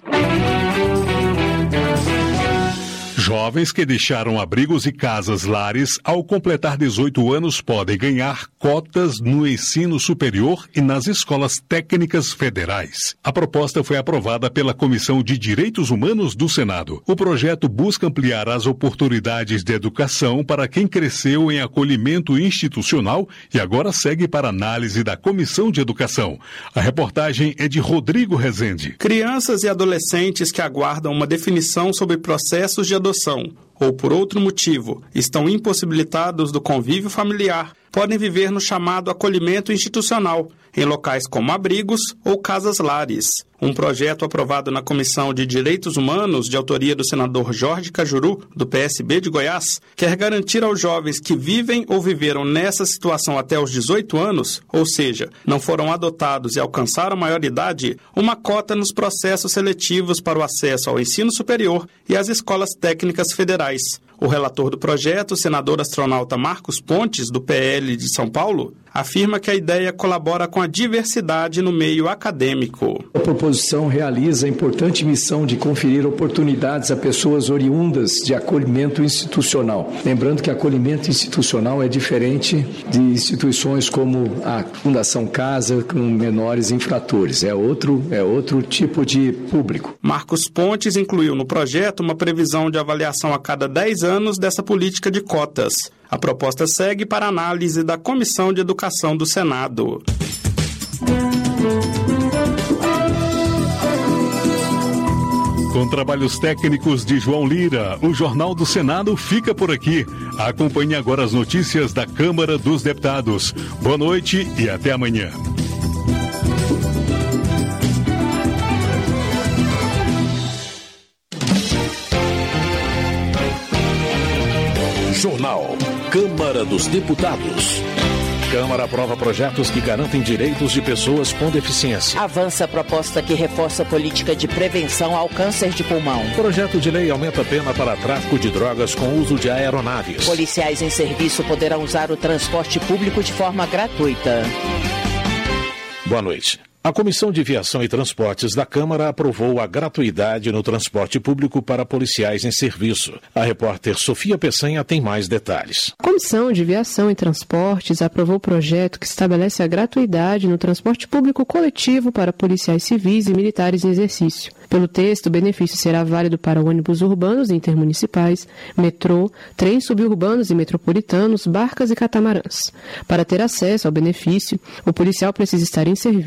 S23: Jovens que deixaram abrigos e casas-lares ao completar 18 anos podem ganhar cotas no ensino superior e nas escolas técnicas federais. A proposta foi aprovada pela Comissão de Direitos Humanos do Senado. O projeto busca ampliar as oportunidades de educação para quem cresceu em acolhimento institucional e agora segue para análise da Comissão de Educação. A reportagem é de Rodrigo Rezende.
S9: Crianças e adolescentes que aguardam uma definição sobre processos de adoção ou por outro motivo estão impossibilitados do convívio familiar, podem viver no chamado acolhimento institucional, em locais como abrigos ou casas-lares. Um projeto aprovado na Comissão de Direitos Humanos, de autoria do senador Jorge Cajuru, do PSB de Goiás, quer garantir aos jovens que vivem ou viveram nessa situação até os 18 anos, ou seja, não foram adotados e alcançaram a maioridade, uma cota nos processos seletivos para o acesso ao ensino superior e às escolas técnicas federais. O relator do projeto, o senador astronauta Marcos Pontes, do PL de São Paulo, afirma que a ideia colabora com a diversidade no meio acadêmico.
S10: A proposição realiza a importante missão de conferir oportunidades a pessoas oriundas de acolhimento institucional. Lembrando que acolhimento institucional é diferente de instituições como a Fundação Casa com menores infratores. É outro tipo de público.
S9: Marcos Pontes incluiu no projeto uma previsão de avaliação a cada 10 anos dessa política de cotas. A proposta segue para análise da Comissão de Educação do Senado.
S23: Com trabalhos técnicos de João Lira, o Jornal do Senado fica por aqui. Acompanhe agora as notícias da Câmara dos Deputados. Boa noite e até amanhã.
S14: Jornal Câmara dos Deputados. Câmara aprova projetos que garantem direitos de pessoas com deficiência.
S12: Avança a proposta que reforça a política de prevenção ao câncer de pulmão.
S14: Projeto de lei aumenta a pena para tráfico de drogas com uso de aeronaves.
S12: Policiais em serviço poderão usar o transporte público de forma gratuita.
S14: Boa noite. A Comissão de Viação e Transportes da Câmara aprovou a gratuidade no transporte público para policiais em serviço. A repórter Sofia Peçanha tem mais detalhes.
S13: A Comissão de Viação e Transportes aprovou o projeto que estabelece a gratuidade no transporte público coletivo para policiais civis e militares em exercício. Pelo texto, o benefício será válido para ônibus urbanos e intermunicipais, metrô, trens suburbanos e metropolitanos, barcas e catamarãs. Para ter acesso ao benefício, o policial precisa estar em serviço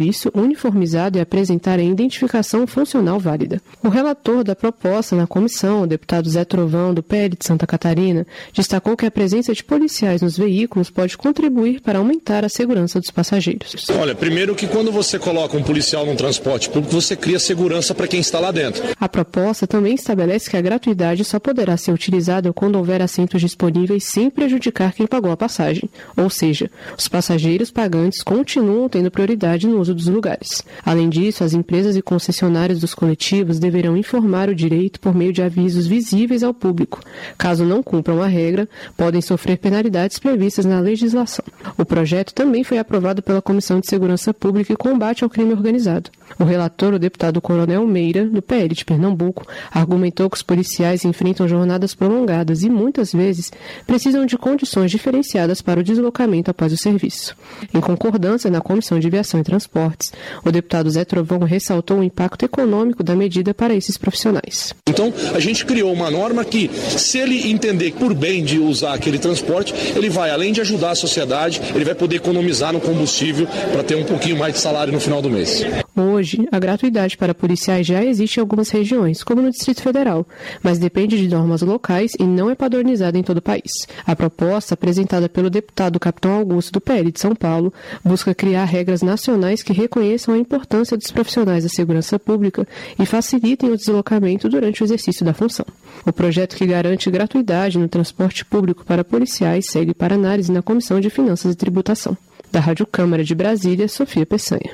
S13: uniformizado e apresentarem identificação funcional válida. O relator da proposta na comissão, o deputado Zé Trovão, do PL de Santa Catarina, destacou que a presença de policiais nos veículos pode contribuir para aumentar a segurança dos passageiros.
S3: Olha, primeiro que quando você coloca um policial num transporte público, você cria segurança para quem está lá dentro.
S13: A proposta também estabelece que a gratuidade só poderá ser utilizada quando houver assentos disponíveis sem prejudicar quem pagou a passagem. Ou seja, os passageiros pagantes continuam tendo prioridade no uso dos lugares. Além disso, as empresas e concessionárias dos coletivos deverão informar o direito por meio de avisos visíveis ao público. Caso não cumpram a regra, podem sofrer penalidades previstas na legislação. O projeto também foi aprovado pela Comissão de Segurança Pública e Combate ao Crime Organizado. O relator, o deputado Coronel Meira, do PL de Pernambuco, argumentou que os policiais enfrentam jornadas prolongadas e, muitas vezes, precisam de condições diferenciadas para o deslocamento após o serviço. Em concordância na Comissão de Viação e Transportes, o deputado Zé Trovão ressaltou o impacto econômico da medida para esses profissionais.
S3: Então, a gente criou uma norma que, se ele entender por bem de usar aquele transporte, ele vai, além de ajudar a sociedade, ele vai poder economizar no combustível para ter um pouquinho mais de salário no final do mês.
S13: Hoje, a gratuidade para policiais já existe em algumas regiões, como no Distrito Federal, mas depende de normas locais e não é padronizada em todo o país. A proposta, apresentada pelo deputado Capitão Augusto, do PL de São Paulo, busca criar regras nacionais que reconheçam a importância dos profissionais da segurança pública e facilitem o deslocamento durante o exercício da função. O projeto, que garante gratuidade no transporte público para policiais, segue para análise na Comissão de Finanças e Tributação. Da Rádio Câmara de Brasília, Sofia Peçanha.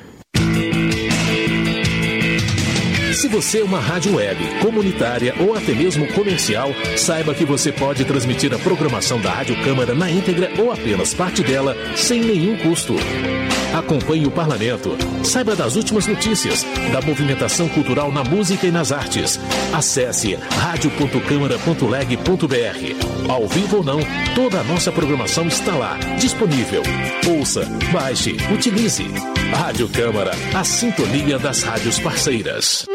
S14: Se você é uma rádio web, comunitária ou até mesmo comercial, saiba que você pode transmitir a programação da Rádio Câmara na íntegra ou apenas parte dela, sem nenhum custo. Acompanhe o parlamento, saiba das últimas notícias, da movimentação cultural na música e nas artes. Acesse radio.câmara.leg.br. Ao vivo ou não, toda a nossa programação está lá, disponível. Ouça, baixe, utilize. Rádio Câmara, a sintonia das rádios parceiras.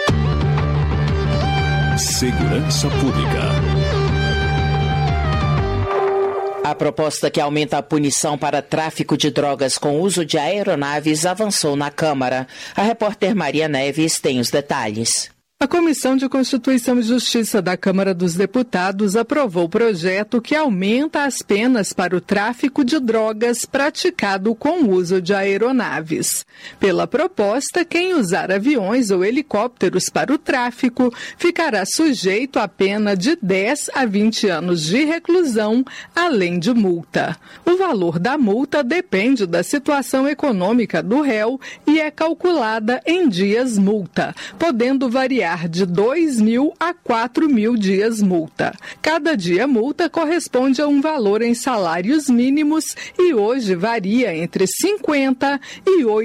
S4: Segurança Pública.
S12: A proposta que aumenta a punição para tráfico de drogas com uso de aeronaves avançou na Câmara. A repórter Maria Neves tem os detalhes.
S11: A Comissão de Constituição e Justiça da Câmara dos Deputados aprovou o projeto que aumenta as penas para o tráfico de drogas praticado com o uso de aeronaves. Pela proposta, quem usar aviões ou helicópteros para o tráfico ficará sujeito a pena de 10 a 20 anos de reclusão, além de multa. O valor da multa depende da situação econômica do réu e é calculada em dias multa, podendo variar de 2.000 a 4.000 dias multa. Cada dia multa corresponde a um valor em salários mínimos e hoje varia entre R$ 50 e R$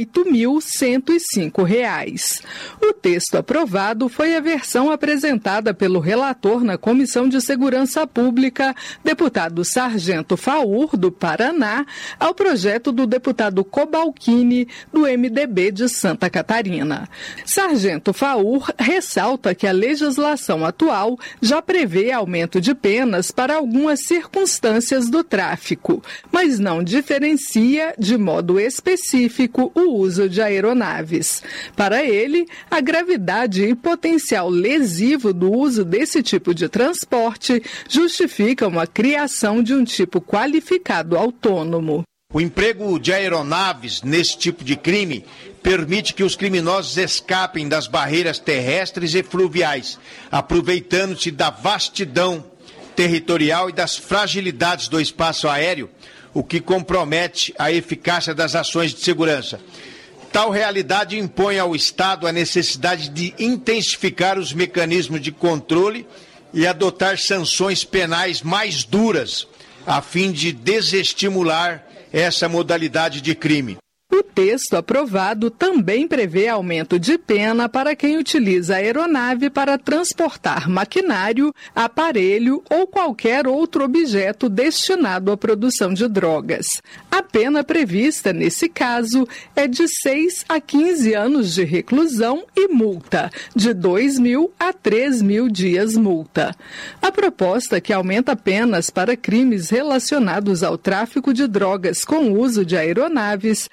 S11: 8.105. O texto aprovado foi a versão apresentada pelo relator na Comissão de Segurança Pública, deputado Sargento Faur, do Paraná, ao projeto do deputado Cobalcini, do MDB de Santa Catarina. Sargento Faur ressalta que a legislação atual já prevê aumento de penas para algumas circunstâncias do tráfico, mas não diferencia de modo específico o uso de aeronaves. Para ele, a gravidade e potencial lesivo do uso desse tipo de transporte justificam a criação de um tipo qualificado autônomo.
S17: O emprego de aeronaves nesse tipo de crime permite que os criminosos escapem das barreiras terrestres e fluviais, aproveitando-se da vastidão territorial e das fragilidades do espaço aéreo, o que compromete a eficácia das ações de segurança. Tal realidade impõe ao Estado a necessidade de intensificar os mecanismos de controle e adotar sanções penais mais duras, a fim de desestimular essa modalidade de crime.
S11: O texto aprovado também prevê aumento de pena para quem utiliza a aeronave para transportar maquinário, aparelho ou qualquer outro objeto destinado à produção de drogas. A pena prevista nesse caso é de 6 a 15 anos de reclusão e multa, de 2.000 a 3.000 dias multa. A proposta, que aumenta penas para crimes relacionados ao tráfico de drogas com uso de aeronaves, ainda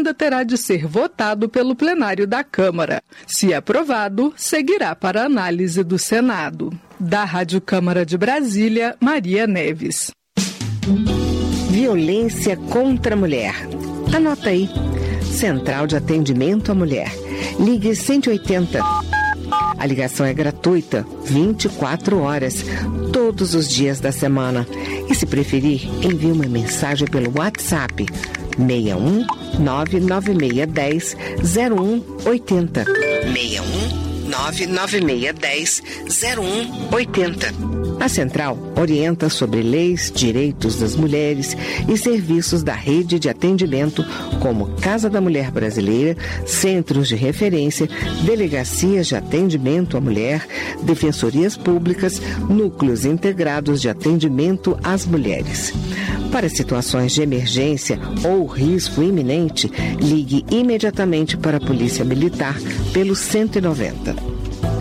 S11: ainda terá de ser votado pelo plenário da Câmara. Se aprovado, seguirá para análise do Senado. Da Rádio Câmara de Brasília, Maria Neves.
S16: Violência contra a mulher. Anota aí. Central de Atendimento à Mulher. Ligue 180. A ligação é gratuita, 24 horas, todos os dias da semana. E se preferir, envie uma mensagem pelo WhatsApp 61 99610 0180. 61 99610 0180. A Central orienta sobre leis, direitos das mulheres e serviços da rede de atendimento como Casa da Mulher Brasileira, centros de referência, delegacias de atendimento à mulher, defensorias públicas, núcleos integrados de atendimento às mulheres. Para situações de emergência ou risco iminente, ligue imediatamente para a Polícia Militar pelo 190.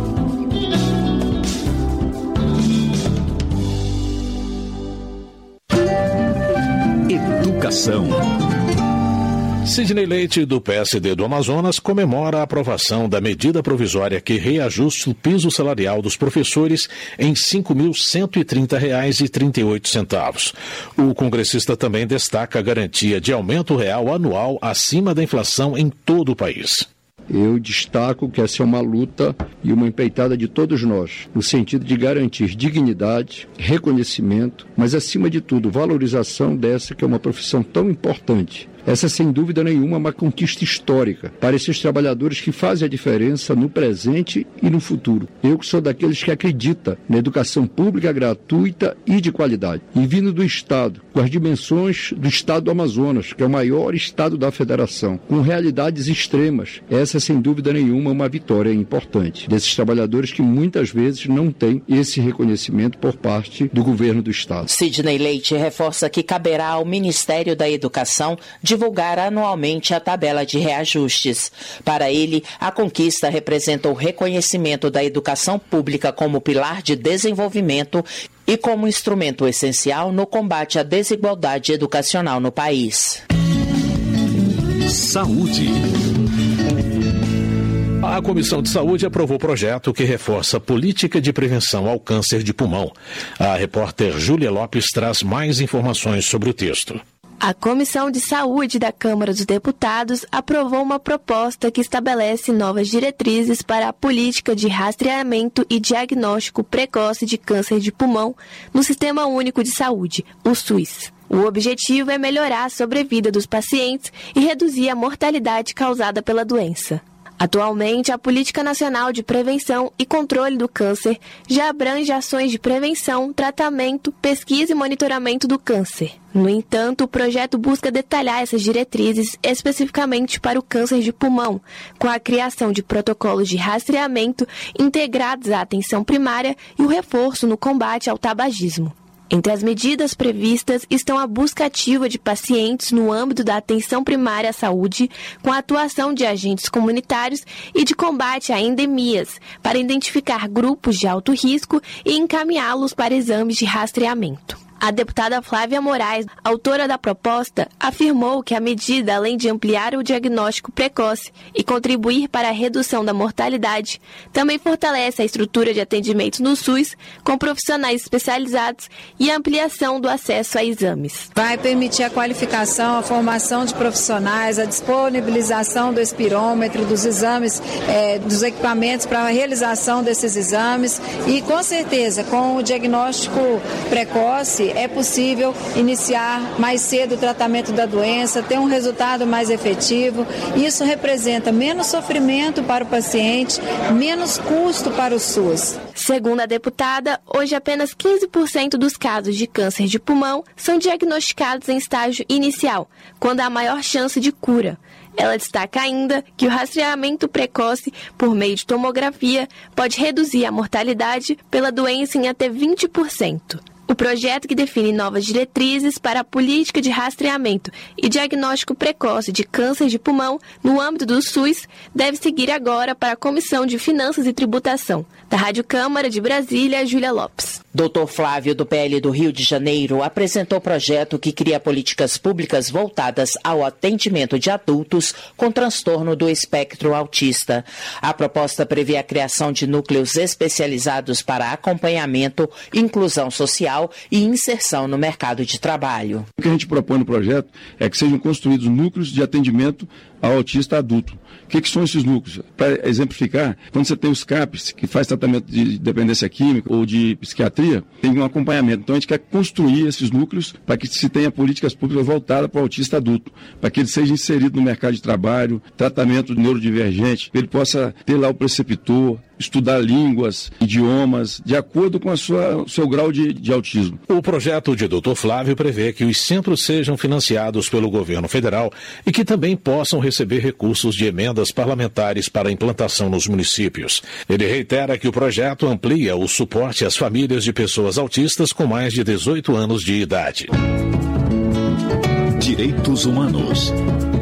S4: Educação.
S14: Sidney Leite, do PSD do Amazonas, comemora a aprovação da medida provisória que reajusta o piso salarial dos professores em R$ 5.130,38. O congressista também destaca a garantia de aumento real anual acima da inflação em todo o país.
S18: Eu destaco que essa é uma luta e uma empreitada de todos nós, no sentido de garantir dignidade, reconhecimento, mas acima de tudo, valorização dessa que é uma profissão tão importante. Essa, sem dúvida nenhuma, é uma conquista histórica para esses trabalhadores que fazem a diferença no presente e no futuro. Eu que sou daqueles que acredita na educação pública gratuita e de qualidade. E vindo do Estado, com as dimensões do Estado do Amazonas, que é o maior Estado da Federação, com realidades extremas, essa, sem dúvida nenhuma, é uma vitória importante desses trabalhadores que muitas vezes não têm esse reconhecimento por parte do governo do Estado.
S12: Sidney Leite reforça que caberá ao Ministério da Educação divulgar anualmente a tabela de reajustes. Para ele, a conquista representa o reconhecimento da educação pública como pilar de desenvolvimento e como instrumento essencial no combate à desigualdade educacional no país.
S4: Saúde.
S14: A Comissão de Saúde aprovou o projeto que reforça a política de prevenção ao câncer de pulmão. A repórter Júlia Lopes traz mais informações sobre o texto.
S19: A Comissão de Saúde da Câmara dos Deputados aprovou uma proposta que estabelece novas diretrizes para a política de rastreamento e diagnóstico precoce de câncer de pulmão no Sistema Único de Saúde, o SUS. O objetivo é melhorar a sobrevida dos pacientes e reduzir a mortalidade causada pela doença. Atualmente, a Política Nacional de Prevenção e Controle do Câncer já abrange ações de prevenção, tratamento, pesquisa e monitoramento do câncer. No entanto, o projeto busca detalhar essas diretrizes especificamente para o câncer de pulmão, com a criação de protocolos de rastreamento integrados à atenção primária e o reforço no combate ao tabagismo. Entre as medidas previstas estão a busca ativa de pacientes no âmbito da atenção primária à saúde, com a atuação de agentes comunitários e de combate a endemias, para identificar grupos de alto risco e encaminhá-los para exames de rastreamento. A deputada Flávia Moraes, autora da proposta, afirmou que a medida, além de ampliar o diagnóstico precoce e contribuir para a redução da mortalidade, também fortalece a estrutura de atendimento no SUS, com profissionais especializados e a ampliação do acesso a exames.
S20: Vai permitir a qualificação, a formação de profissionais, a disponibilização do espirômetro, dos exames, dos equipamentos para a realização desses exames e, com certeza, com o diagnóstico precoce, é possível iniciar mais cedo o tratamento da doença, ter um resultado mais efetivo. Isso representa menos sofrimento para o paciente, menos custo para o SUS.
S19: Segundo a deputada, hoje apenas 15% dos casos de câncer de pulmão são diagnosticados em estágio inicial, quando há maior chance de cura. Ela destaca ainda que o rastreamento precoce por meio de tomografia pode reduzir a mortalidade pela doença em até 20%. O projeto, que define novas diretrizes para a política de rastreamento e diagnóstico precoce de câncer de pulmão no âmbito do SUS, deve seguir agora para a Comissão de Finanças e Tributação. Da Rádio Câmara de Brasília, Júlia Lopes.
S12: Dr. Flávio, do PL do Rio de Janeiro, apresentou projeto que cria políticas públicas voltadas ao atendimento de adultos com transtorno do espectro autista. A proposta prevê a criação de núcleos especializados para acompanhamento, inclusão social e inserção no mercado de trabalho.
S1: O que a gente propõe no projeto é que sejam construídos núcleos de atendimento ao autista adulto. O que são esses núcleos? Para exemplificar, quando você tem os CAPs, que faz tratamento de dependência química ou de psiquiatria, tem um acompanhamento. Então a gente quer construir esses núcleos para que se tenha políticas públicas voltadas para o autista adulto, para que ele seja inserido no mercado de trabalho, tratamento neurodivergente, ele possa ter lá o preceptor, estudar línguas, idiomas, de acordo com o seu grau de autismo.
S14: O projeto de Dr. Flávio prevê que os centros sejam financiados pelo governo federal e que também possam receber recursos de emendas parlamentares para a implantação nos municípios. Ele reitera que o projeto amplia o suporte às famílias de pessoas autistas com mais de 18 anos de idade.
S4: Direitos Humanos.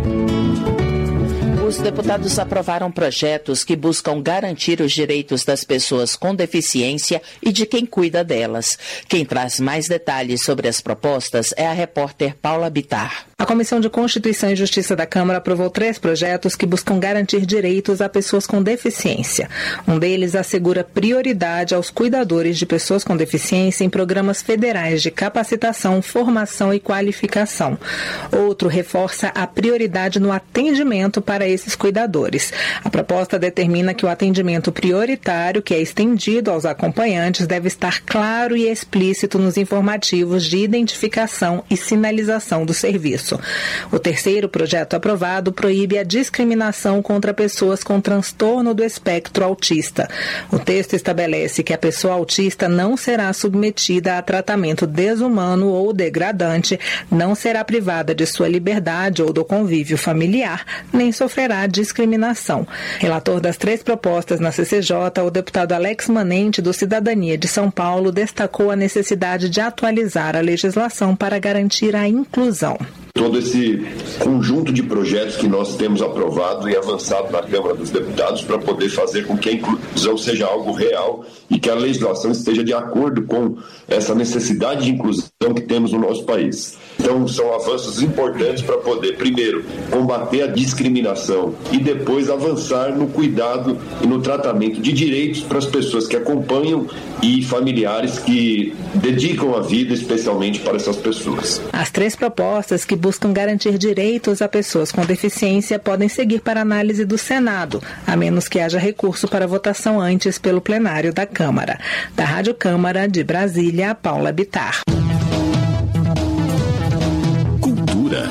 S12: Os deputados aprovaram projetos que buscam garantir os direitos das pessoas com deficiência e de quem cuida delas. Quem traz mais detalhes sobre as propostas é a repórter Paula Bittar.
S15: A Comissão de Constituição e Justiça da Câmara aprovou 3 projetos que buscam garantir direitos a pessoas com deficiência. Um deles assegura prioridade aos cuidadores de pessoas com deficiência em programas federais de capacitação, formação e qualificação. Outro reforça a prioridade no atendimento para esses cuidadores. A proposta determina que o atendimento prioritário, que é estendido aos acompanhantes, deve estar claro e explícito nos informativos de identificação e sinalização do serviço. O terceiro projeto aprovado proíbe a discriminação contra pessoas com transtorno do espectro autista. O texto estabelece que a pessoa autista não será submetida a tratamento desumano ou degradante, não será privada de sua liberdade ou do convívio familiar, nem sofrerá discriminação. Relator das 3 propostas na CCJ, o deputado Alex Manente, do Cidadania de São Paulo, destacou a necessidade de atualizar a legislação para garantir a inclusão.
S21: Todo esse conjunto de projetos que nós temos aprovado e avançado na Câmara dos Deputados para poder fazer com que a inclusão seja algo real e que a legislação esteja de acordo com essa necessidade de inclusão que temos no nosso país. Então, são avanços importantes para poder, primeiro, combater a discriminação e depois avançar no cuidado e no tratamento de direitos para as pessoas que acompanham e familiares que dedicam a vida especialmente para essas pessoas.
S15: As 3 propostas que buscam garantir direitos a pessoas com deficiência podem seguir para análise do Senado, a menos que haja recurso para votação antes pelo plenário da Câmara. Da Rádio Câmara de Brasília, Paula Bittar.
S4: Cultura.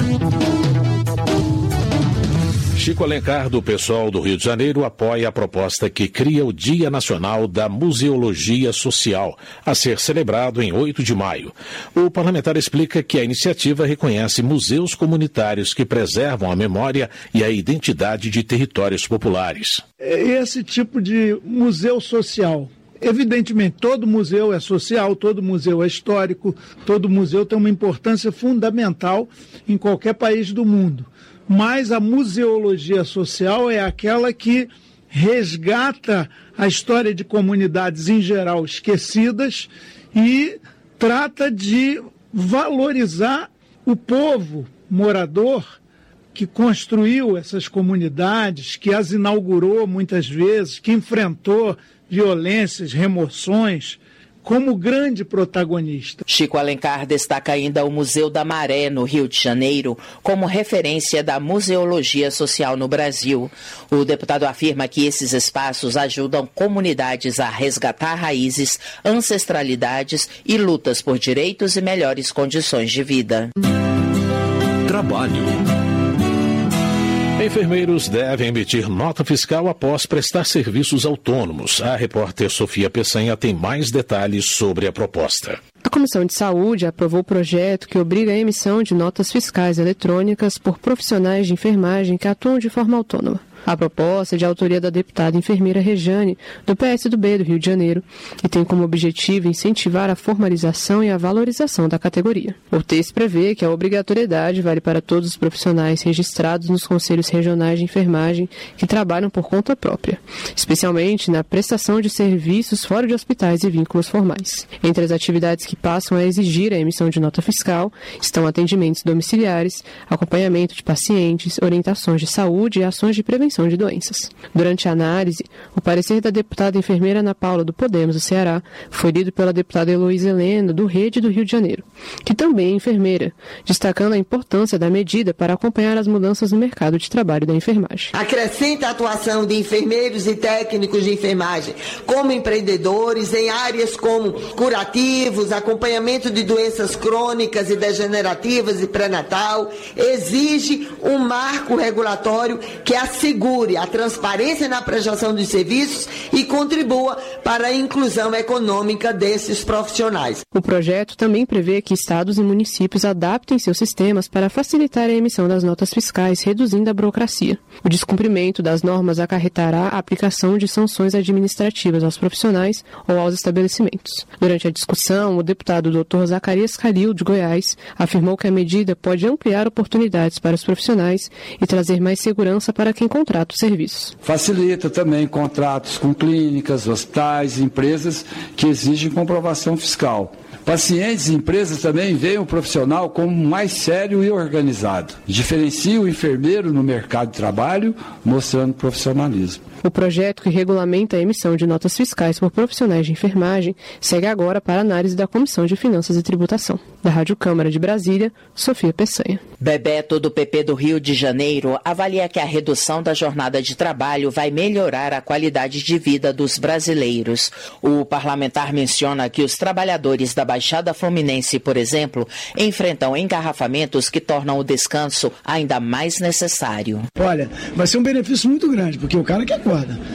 S14: Chico Alencar, do PSOL do Rio de Janeiro, apoia a proposta que cria o Dia Nacional da Museologia Social, a ser celebrado em 8 de maio. O parlamentar explica que a iniciativa reconhece museus comunitários que preservam a memória e a identidade de territórios populares.
S22: Esse tipo de museu social. Evidentemente, todo museu é social, todo museu é histórico, todo museu tem uma importância fundamental em qualquer país do mundo. Mas a museologia social é aquela que resgata a história de comunidades em geral esquecidas e trata de valorizar o povo morador que construiu essas comunidades, que as inaugurou muitas vezes, que enfrentou violências, remoções, como grande protagonista.
S12: Chico Alencar destaca ainda o Museu da Maré, no Rio de Janeiro, como referência da museologia social no Brasil. O deputado afirma que esses espaços ajudam comunidades a resgatar raízes, ancestralidades e lutas por direitos e melhores condições de vida.
S4: Trabalho.
S14: Enfermeiros devem emitir nota fiscal após prestar serviços autônomos. A repórter Sofia Peçanha tem mais detalhes sobre a proposta.
S13: A Comissão de Saúde aprovou o projeto que obriga a emissão de notas fiscais eletrônicas por profissionais de enfermagem que atuam de forma autônoma. A proposta é de autoria da deputada enfermeira Rejane, do PSDB do Rio de Janeiro, e tem como objetivo incentivar a formalização e a valorização da categoria. O texto prevê que a obrigatoriedade vale para todos os profissionais registrados nos conselhos regionais de enfermagem que trabalham por conta própria, especialmente na prestação de serviços fora de hospitais e vínculos formais. Entre as atividades que passam a exigir a emissão de nota fiscal estão atendimentos domiciliares, acompanhamento de pacientes, orientações de saúde e ações de prevenção de doenças. Durante a análise, o parecer da deputada enfermeira Ana Paula do Podemos do Ceará foi lido pela deputada Heloísa Helena do Rede do Rio de Janeiro, que também é enfermeira, destacando a importância da medida para acompanhar as mudanças no mercado de trabalho da enfermagem.
S2: Acrescenta a atuação de enfermeiros e técnicos de enfermagem como empreendedores em áreas como curativos, acompanhamento de doenças crônicas e degenerativas e pré-natal. Exige um marco regulatório que assegure a transparência na prestação dos serviços e contribua para a inclusão econômica desses profissionais.
S13: O projeto também prevê que estados e municípios adaptem seus sistemas para facilitar a emissão das notas fiscais, reduzindo a burocracia. O descumprimento das normas acarretará a aplicação de sanções administrativas aos profissionais ou aos estabelecimentos. Durante a discussão, o deputado Dr. Zacarias Calil, de Goiás, afirmou que a medida pode ampliar oportunidades para os profissionais e trazer mais segurança para quem contrata os serviços.
S5: Facilita também contratos com clínicas, hospitais e empresas que exigem comprovação fiscal. Pacientes e empresas também veem o profissional como mais sério e organizado. Diferencia o enfermeiro no mercado de trabalho, mostrando profissionalismo.
S13: O projeto que regulamenta a emissão de notas fiscais por profissionais de enfermagem segue agora para análise da Comissão de Finanças e Tributação. Da Rádio Câmara de Brasília, Sofia Peçanha.
S12: Bebeto, do PP do Rio de Janeiro, avalia que a redução da jornada de trabalho vai melhorar a qualidade de vida dos brasileiros. O parlamentar menciona que os trabalhadores da Baixada Fluminense, por exemplo, enfrentam engarrafamentos que tornam o descanso ainda mais necessário.
S7: Olha, vai ser um benefício muito grande, porque o cara que acorda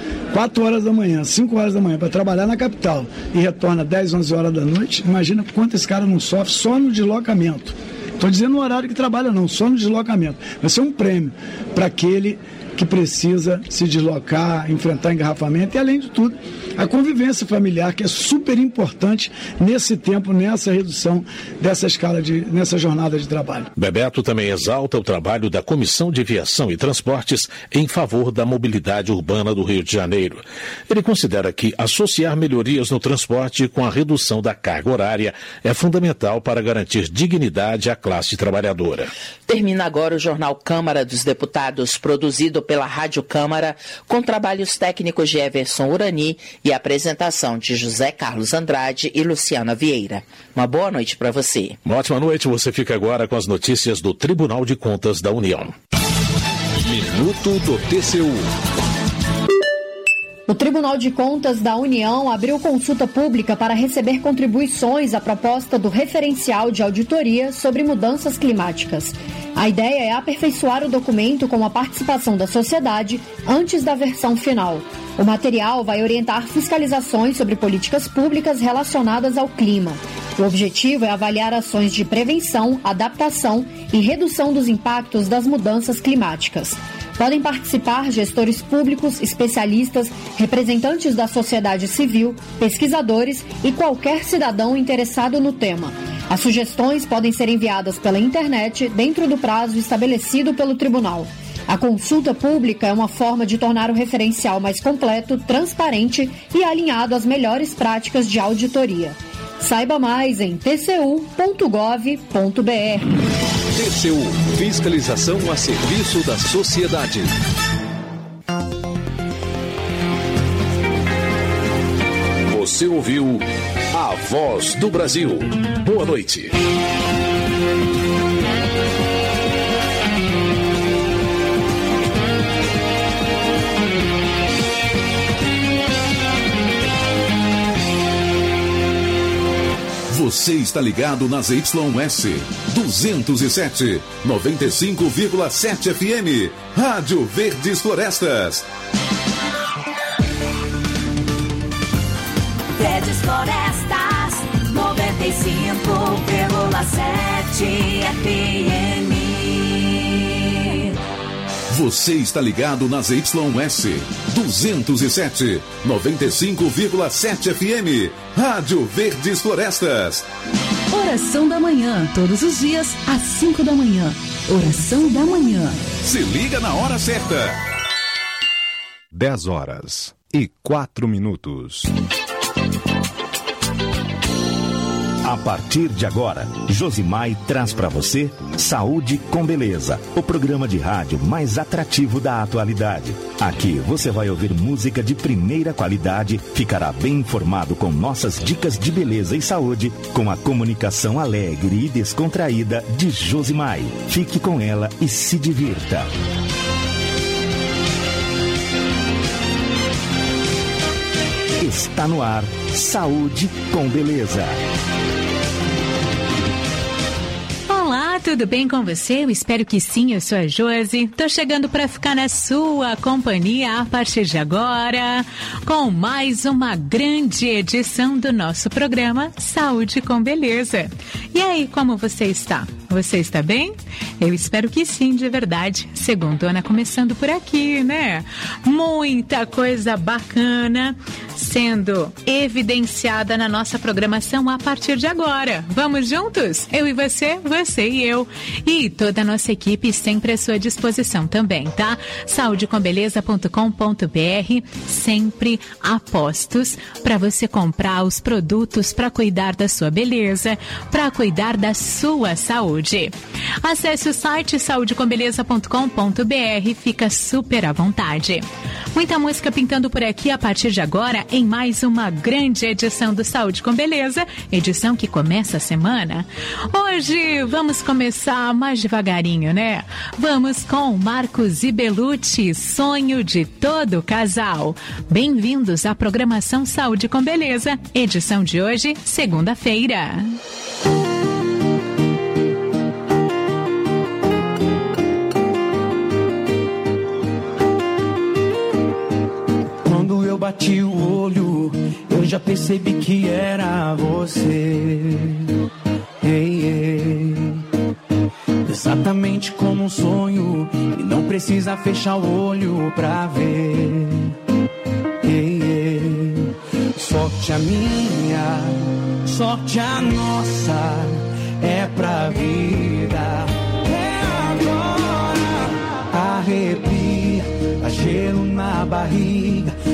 S7: 4 horas da manhã, 5 horas da manhã para trabalhar na capital e retorna 10, 11 horas da noite, imagina quanto esse cara não sofre só no deslocamento. Estou dizendo no horário que trabalha não, só no deslocamento. Vai ser um prêmio para aquele que precisa se deslocar, enfrentar engarrafamento e, além de tudo, a convivência familiar, que é super importante nesse tempo, nessa redução dessa escala nessa jornada de trabalho.
S14: Bebeto também exalta o trabalho da Comissão de Viação e Transportes em favor da mobilidade urbana do Rio de Janeiro. Ele considera que associar melhorias no transporte com a redução da carga horária é fundamental para garantir dignidade à classe trabalhadora.
S12: Termina agora o Jornal Câmara dos Deputados, produzido pela Rádio Câmara, com trabalhos técnicos de Everson Urani e apresentação de José Carlos Andrade e Luciana Vieira. Uma boa noite para você.
S14: Uma ótima noite, você fica agora com as notícias do Tribunal de Contas da União.
S4: Minuto do TCU.
S24: O Tribunal de Contas da União abriu consulta pública para receber contribuições à proposta do referencial de auditoria sobre mudanças climáticas. A ideia é aperfeiçoar o documento com a participação da sociedade antes da versão final. O material vai orientar fiscalizações sobre políticas públicas relacionadas ao clima. O objetivo é avaliar ações de prevenção, adaptação e redução dos impactos das mudanças climáticas. Podem participar gestores públicos, especialistas, representantes da sociedade civil, pesquisadores e qualquer cidadão interessado no tema. As sugestões podem ser enviadas pela internet dentro do prazo estabelecido pelo tribunal. A consulta pública é uma forma de tornar o referencial mais completo, transparente e alinhado às melhores práticas de auditoria. Saiba mais em tcu.gov.br.
S4: TCU, fiscalização a serviço da sociedade. Você ouviu A Voz do Brasil. Boa noite. Você está ligado nas YS 207, 95,7 FM. Rádio Verdes Florestas.
S25: Verdes Florestas, 95,7 FM.
S4: Você está ligado nas YS 207, 95,7 FM. Rádio Verdes Florestas.
S6: Oração da manhã, todos os dias, às 5 da manhã. Oração da manhã.
S4: Se liga na hora certa.
S8: 10h04. A partir de agora, Josimai traz para você Saúde com Beleza, o programa de rádio mais atrativo da atualidade. Aqui você vai ouvir música de primeira qualidade, ficará bem informado com nossas dicas de beleza e saúde, com a comunicação alegre e descontraída de Josimai. Fique com ela e se divirta. Está no ar, Saúde com Beleza.
S9: Olá, tudo bem com você? Eu espero que sim, eu sou a Josi. Tô chegando para ficar na sua companhia a partir de agora, com mais uma grande edição do nosso programa Saúde com Beleza. E aí, como você está? Você está bem? Eu espero que sim, de verdade. Segundona começando por aqui, né? Muita coisa bacana sendo evidenciada na nossa programação a partir de agora. Vamos juntos? Eu e você, você e eu. E toda a nossa equipe sempre à sua disposição também, tá? saudecombeleza.com.br, sempre a postos para você comprar os produtos para cuidar da sua beleza, para cuidar da sua saúde. Acesse o site saudecombeleza.com.br, fica super à vontade. Muita música pintando por aqui a partir de agora em mais uma grande edição do Saúde com Beleza, edição que começa a semana. Hoje vamos começar mais devagarinho, né? Vamos com Marcos e Belucci, Sonho de Todo Casal. Bem-vindos à programação Saúde com Beleza, edição de hoje, segunda-feira.
S10: Quando eu bati o olho, eu já percebi que era você. Ei, ei. Exatamente como um sonho, e não precisa fechar o olho pra ver. Ei, ei. Sorte a minha, sorte a nossa, é pra vida. É agora, arrepia, dá gelo na barriga.